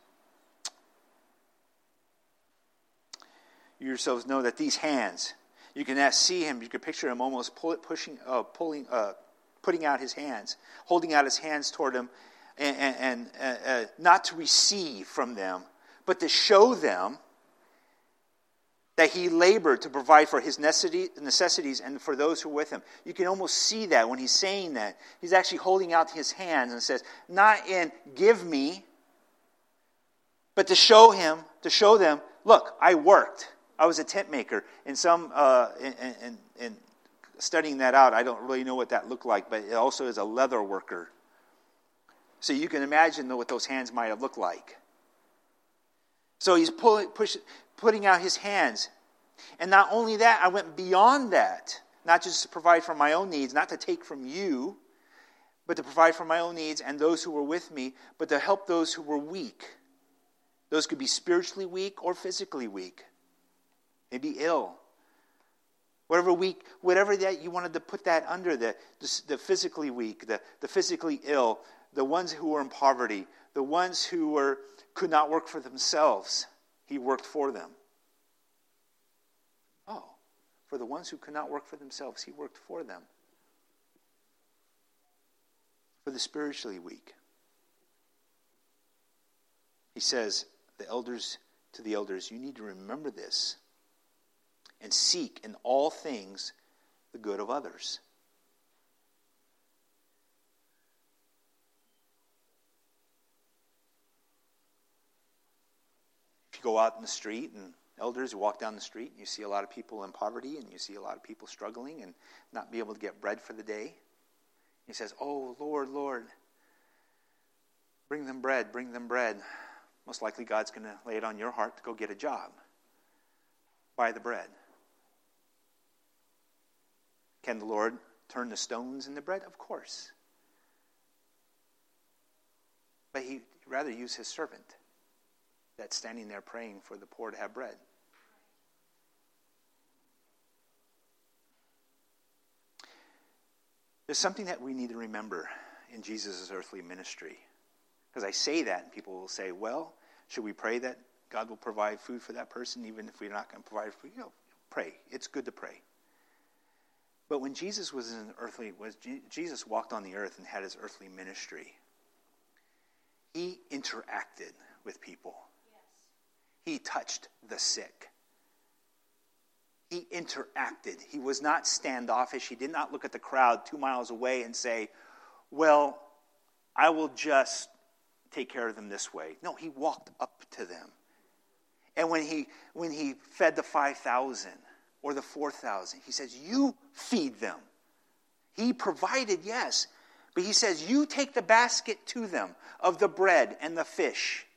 Speaker 1: You yourselves know that these hands, you can see him, you can picture him almost putting out his hands, holding out his hands toward him, and not to receive from them, but to show them that he labored to provide for his necessities and for those who were with him. You can almost see that when he's saying that. He's actually holding out his hands and says, not in give me, but to show them, look, I worked. I was a tent maker. In studying that out, I don't really know what that looked like, but it also is a leather worker. So you can imagine what those hands might have looked like. So he's putting out his hands. And not only that, I went beyond that. Not just to provide for my own needs, not to take from you, but to provide for my own needs and those who were with me, but to help those who were weak. Those could be spiritually weak or physically weak. Maybe ill. Whatever that you wanted to put that under, the physically weak, the physically ill, the ones who were in poverty, the ones who could not work for themselves, he worked for them. Oh, for the ones who could not work for themselves, he worked for them. For the spiritually weak. He says, the elders, you need to remember this and seek in all things the good of others. If you go out in the street, and elders, you walk down the street, and you see a lot of people in poverty, and you see a lot of people struggling and not be able to get bread for the day. He says, oh, Lord, Lord, bring them bread, bring them bread. Most likely God's going to lay it on your heart to go get a job. Buy the bread. Can the Lord turn the stones into bread? Of course. But he'd rather use his servant that's standing there praying for the poor to have bread. There's something that we need to remember in Jesus' earthly ministry. Because I say that, and people will say, well, should we pray that God will provide food for that person, even if we're not going to provide food? Pray. It's good to pray. But when Jesus Jesus walked on the earth and had his earthly ministry, he interacted with people. Yes. He touched the sick. He interacted. He was not standoffish. He did not look at the crowd 2 miles away and say, well, I will just take care of them this way. No, he walked up to them. And when he fed the 5,000 or the 4,000, he says, you feed them. He provided, yes. But he says, you take the basket to them of the bread and the fish.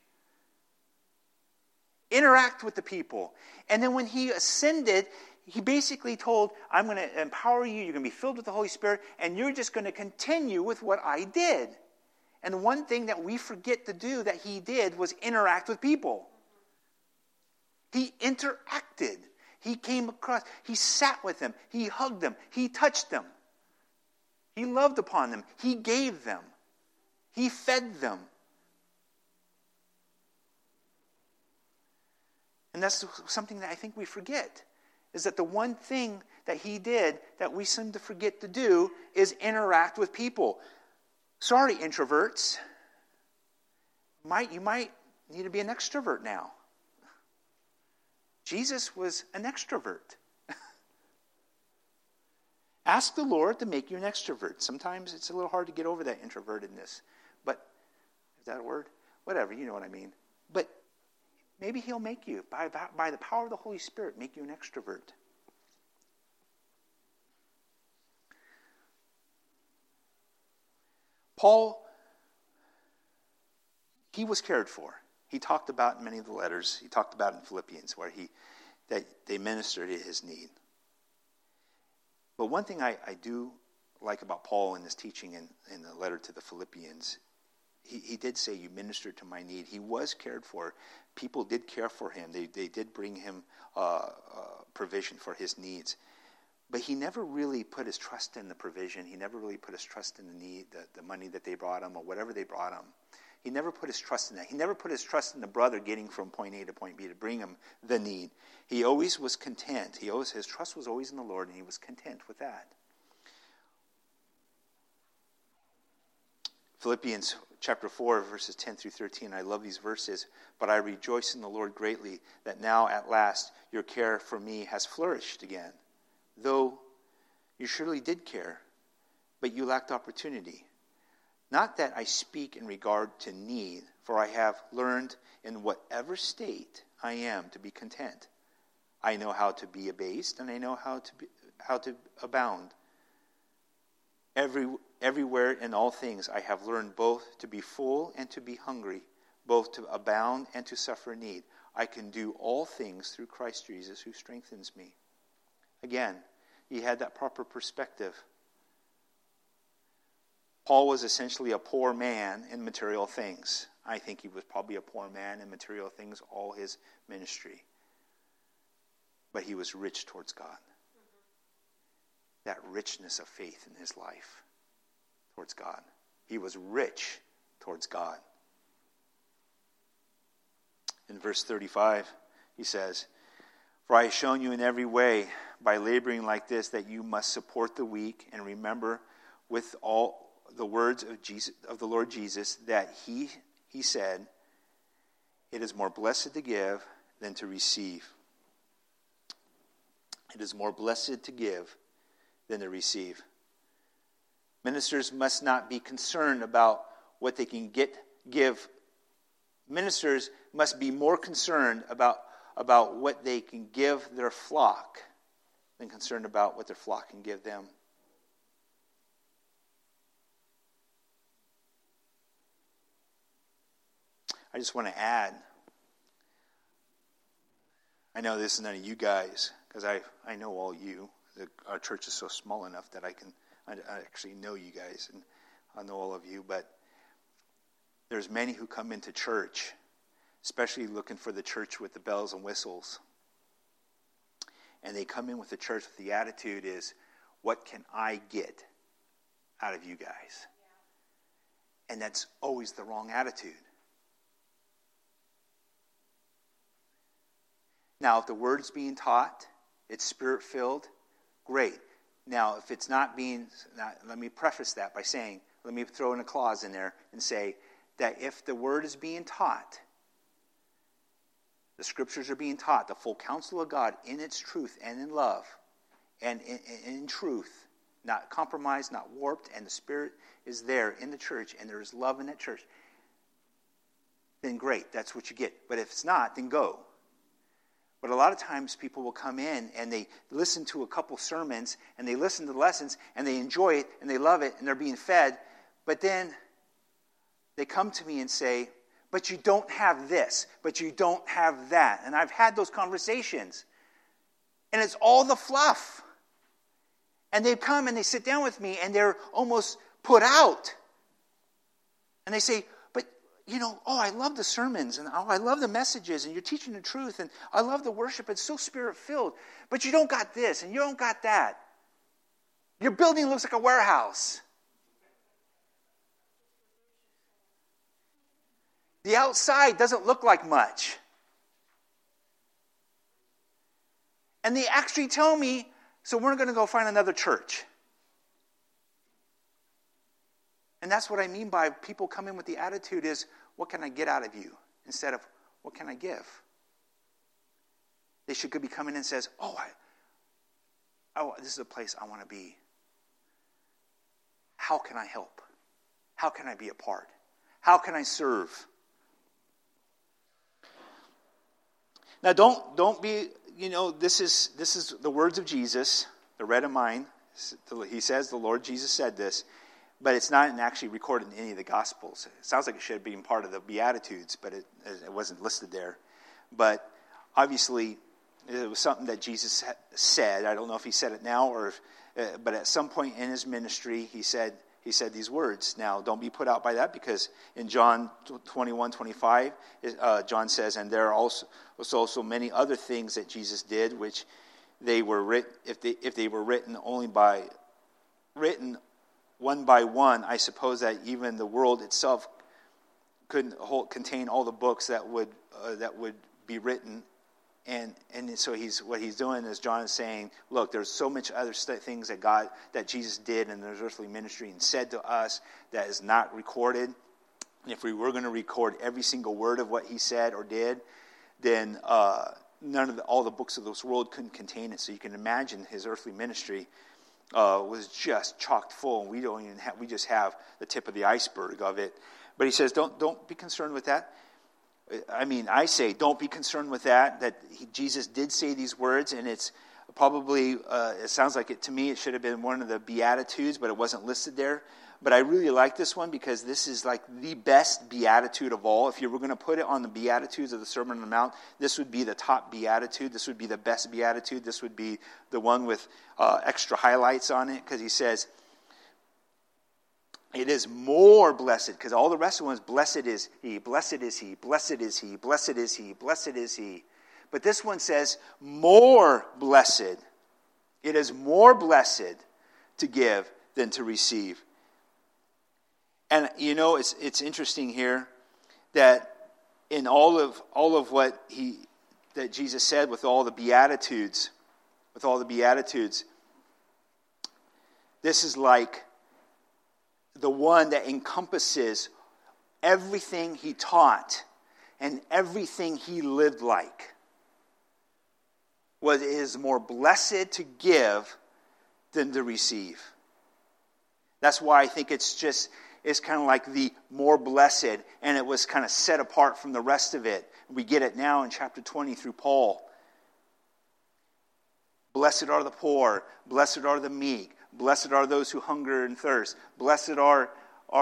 Speaker 1: Interact with the people. And then when he ascended, he basically told, I'm going to empower you, you're going to be filled with the Holy Spirit, and you're just going to continue with what I did. And the one thing that we forget to do that he did was interact with people. He interacted. He came across, he sat with them, he hugged them, he touched them. He loved upon them, he gave them, he fed them. And that's something that I think we forget, is that the one thing that he did that we seem to forget to do is interact with people. Sorry, introverts. You might need to be an extrovert now. Jesus was an extrovert. Ask the Lord to make you an extrovert. Sometimes it's a little hard to get over that introvertedness. But, is that a word? Whatever, you know what I mean. But maybe he'll make you, by the power of the Holy Spirit, make you an extrovert. Paul, he was cared for. He talked about in many of the letters, he talked about in Philippians, where that they ministered to his need. But one thing I do like about Paul in his teaching in the letter to the Philippians, he did say, you ministered to my need. He was cared for. People did care for him. They did bring him provision for his needs. But he never really put his trust in the provision. He never really put his trust in the need, the money that they brought him or whatever they brought him. He never put his trust in that. He never put his trust in the brother getting from point A to point B to bring him the need. He always was content. His trust was always in the Lord, and he was content with that. Philippians chapter 4, verses 10 through 13. I love these verses. But I rejoice in the Lord greatly that now at last your care for me has flourished again. Though you surely did care, but you lacked opportunity. Not that I speak in regard to need, for I have learned in whatever state I am to be content. I know how to be abased, and I know how to abound. Everywhere in all things I have learned both to be full and to be hungry, both to abound and to suffer need. I can do all things through Christ Jesus who strengthens me. Again, he had that proper perspective. Paul was essentially a poor man in material things. I think he was probably a poor man in material things all his ministry. But he was rich towards God. That richness of faith in his life towards God. He was rich towards God. In verse 35, he says, "For I have shown you in every way, by laboring like this, that you must support the weak, and remember with all the words of Jesus, of the Lord Jesus, that he said, it is more blessed to give than to receive." It is more blessed to give than to receive. Ministers must not be concerned about what they can give. Ministers must be more concerned about what they can give their flock than concerned about what their flock can give them. I just want to add, I know this is none of you guys, because I know all you. Our church is so small enough that I actually know you guys, and I know all of you, but there's many who come into church, especially looking for the church with the bells and whistles. And they come in with the church with the attitude is, what can I get out of you guys? And that's always the wrong attitude. Now, if the word's being taught, it's spirit-filled, great. Now, if it's not being, let me preface that by saying, let me throw in a clause in there and say that if the word is being taught, the scriptures are being taught, the full counsel of God in its truth and in love and in truth, not compromised, not warped, and the Spirit is there in the church and there is love in that church, then great, that's what you get. But if it's not, then go. But a lot of times people will come in and they listen to a couple sermons and they listen to the lessons and they enjoy it and they love it and they're being fed. But then they come to me and say, but you don't have this, but you don't have that. And I've had those conversations. And it's all the fluff. And they come and they sit down with me and they're almost put out. And they say, I love the sermons, and I love the messages, and you're teaching the truth, and I love the worship. It's so spirit-filled. But you don't got this, and you don't got that. Your building looks like a warehouse. The outside doesn't look like much. And they actually tell me, so we're going to go find another church. And that's what I mean by people come in with the attitude is, what can I get out of you? Instead of, what can I give? They should be coming in and says, this is a place I want to be. How can I help? How can I be a part? How can I serve? Now don't be, this is the words of Jesus, the red of mine. He says, the Lord Jesus said this. But it's not actually recorded in any of the Gospels. It sounds like it should have been part of the Beatitudes, but it wasn't listed there. But obviously, it was something that Jesus said. I don't know if he said it now, but at some point in his ministry, he said these words. Now, don't be put out by that, because in John 21:25, John says, and there are also many other things that Jesus did, which they were written, if they were written one by one, I suppose that even the world itself couldn't contain all the books that would be written. And so what he's doing is John is saying, look, there's so much other things that Jesus did in his earthly ministry and said to us that is not recorded. And if we were going to record every single word of what he said or did, then all the books of this world couldn't contain it. So you can imagine his earthly ministry was just chocked full, and we just have the tip of the iceberg of it. But he says, don't be concerned with that. I say, don't be concerned with that Jesus did say these words, and it's Probably, it sounds like it to me, it should have been one of the Beatitudes, but it wasn't listed there. But I really like this one because this is like the best beatitude of all. If you were going to put it on the Beatitudes of the Sermon on the Mount, this would be the top beatitude. This would be the best beatitude. This would be the one with extra highlights on it, because he says, it is more blessed, because all the rest of them is blessed is he, blessed is he, blessed is he, blessed is he, blessed is he. But this one says, more blessed. It is more blessed to give than to receive. And it's interesting here that in all of what that Jesus said with all the beatitudes, this is like the one that encompasses everything he taught and everything he lived like. It is more blessed to give than to receive. That's why I think it's kind of like the more blessed, and it was kind of set apart from the rest of it. We get it now in chapter 20 through Paul. Blessed are the poor, blessed are the meek, blessed are those who hunger and thirst, blessed are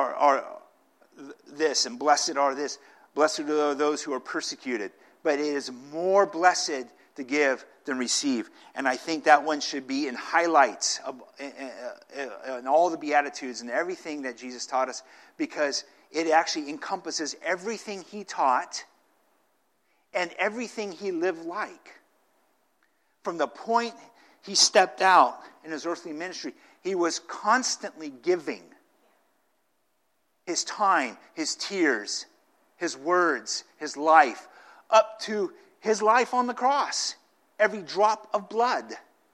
Speaker 1: this, and blessed are this, blessed are those who are persecuted. But it is more blessed to give than receive. And I think that one should be in highlights in all the Beatitudes and everything that Jesus taught us, because it actually encompasses everything he taught and everything he lived like. From the point he stepped out in his earthly ministry, he was constantly giving his time, his tears, his words, his life, up to his life on the cross. Every drop of blood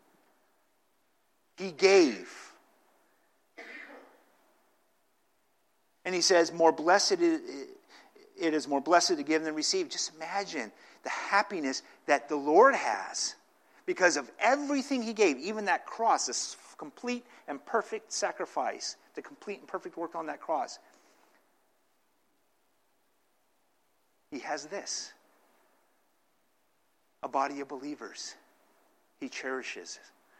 Speaker 1: he gave. And he says, it is more blessed to give than receive. Just imagine the happiness that the Lord has because of everything he gave, even that cross, this complete and perfect sacrifice, the complete and perfect work on that cross. He has this. A body of believers he cherishes.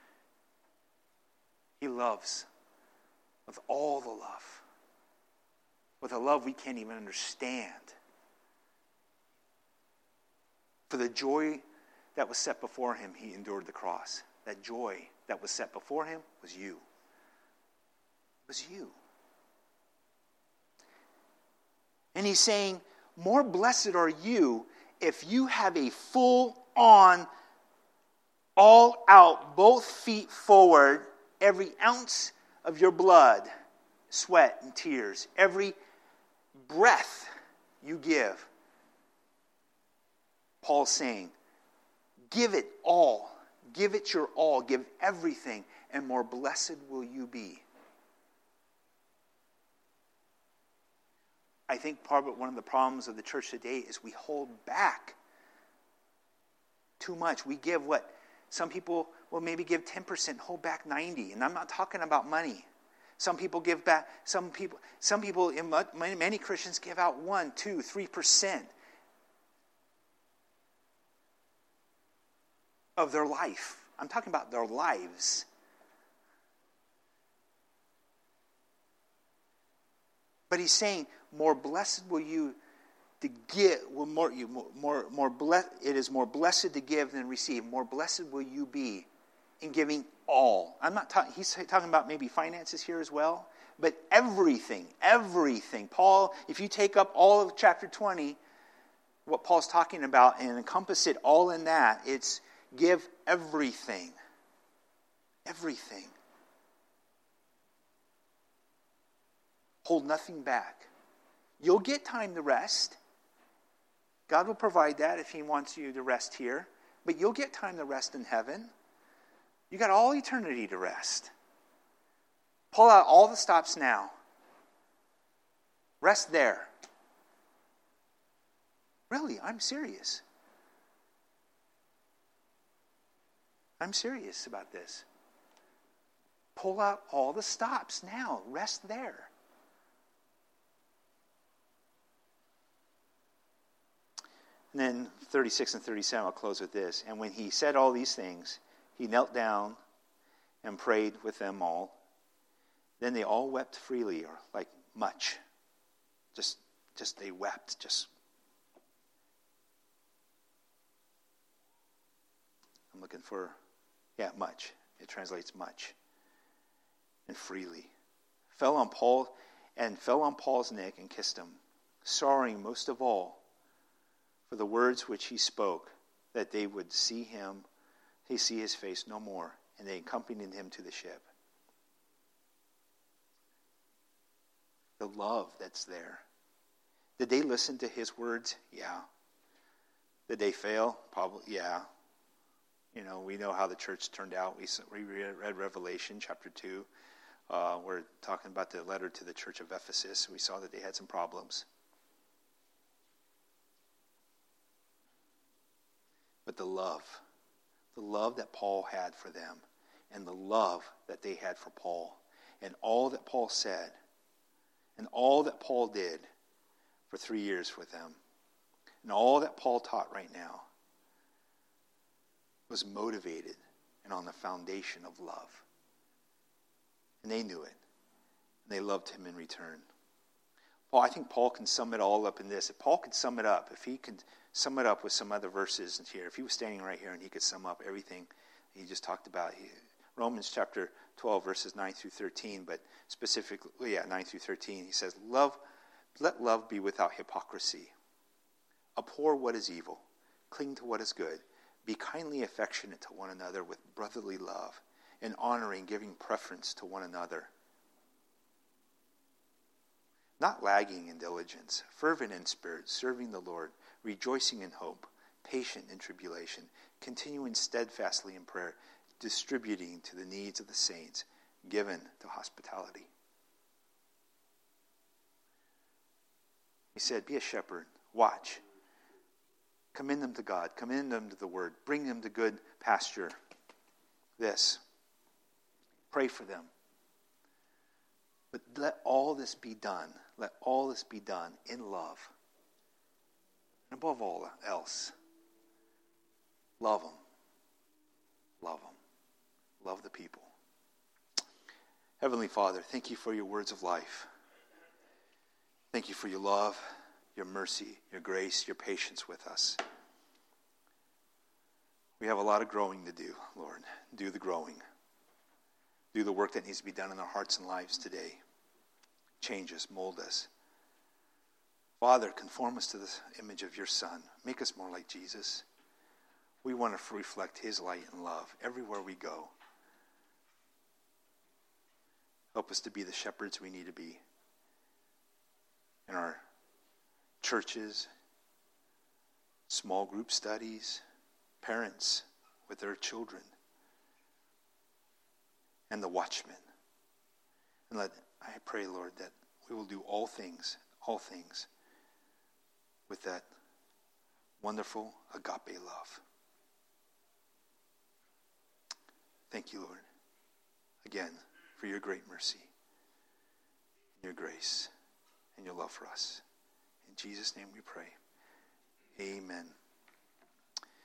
Speaker 1: He loves with all the love. With a love we can't even understand. For the joy that was set before him, he endured the cross. That joy that was set before him was you. It was you. And he's saying, more blessed are you if you have a full-on, all-out, both feet forward, every ounce of your blood, sweat and tears, every breath you give. Paul's saying, give it all. Give it your all. Give everything, and more blessed will you be. I think one of the problems of the church today is we hold back too much. We give what? Some people will maybe give 10%, hold back 90%. And I'm not talking about money. Some people give back, some people, many Christians give out 1%, 2%, 3% of their life. I'm talking about their lives. But he's saying, more blessed will you to give, it is more blessed to give than receive. More blessed will you be in giving all. I'm not talking, he's talking about maybe finances here as well, but everything. Paul, if you take up all of chapter 20, what Paul's talking about, and encompass it all in that, it's give everything. Everything. Hold nothing back. You'll get time to rest. God will provide that if he wants you to rest here. But you'll get time to rest in heaven. You got all eternity to rest. Pull out all the stops now. Rest there. Really, I'm serious. I'm serious about this. Pull out all the stops now. Rest there. And then 36 and 37, I'll close with this. And when he said all these things, he knelt down and prayed with them all. Then they all wept freely, or like much. Just they wept. I'm looking for, much. It translates much. And freely. Fell on Paul's neck and kissed him, sorrowing most of all for the words which he spoke, that they would see his face no more. And they accompanied him to the ship. The love that's there. Did they listen to his words? Yeah. Did they fail? Probably, yeah. We know how the church turned out. We read Revelation chapter 2. We're talking about the letter to the church of Ephesus. We saw that they had some problems. But the love that Paul had for them, and the love that they had for Paul, and all that Paul said, and all that Paul did for 3 years with them, and all that Paul taught right now, was motivated and on the foundation of love. And they knew it. And they loved him in return. I think Paul can sum it all up in this. If Paul could sum it up, if he could sum it up with some other verses here, if he was standing right here and he could sum up everything he just talked about. Romans chapter 12, verses 9 through 13, but specifically, 9 through 13, he says, let love be without hypocrisy. Abhor what is evil. Cling to what is good. Be kindly affectionate to one another with brotherly love, and honoring, giving preference to one another. Not lagging in diligence, fervent in spirit, serving the Lord, rejoicing in hope, patient in tribulation, continuing steadfastly in prayer, distributing to the needs of the saints, given to hospitality. He said, be a shepherd, watch. Commend them to God, commend them to the word, bring them to good pasture. Pray for them. But let all this be done in love. And above all else, love them. Love them. Love the people. Heavenly Father, thank you for your words of life. Thank you for your love, your mercy, your grace, your patience with us. We have a lot of growing to do, Lord. Do the growing. Do the work that needs to be done in our hearts and lives today. Change us, mold us. Father, conform us to the image of your Son. Make us more like Jesus. We want to reflect his light and love everywhere we go. Help us to be the shepherds we need to be in our churches, small group studies, parents with their children, and the watchmen. And I pray, Lord, that we will do all things with that wonderful agape love. Thank you, Lord, again, for your great mercy, your grace, and your love for us. In Jesus' name we pray. Amen.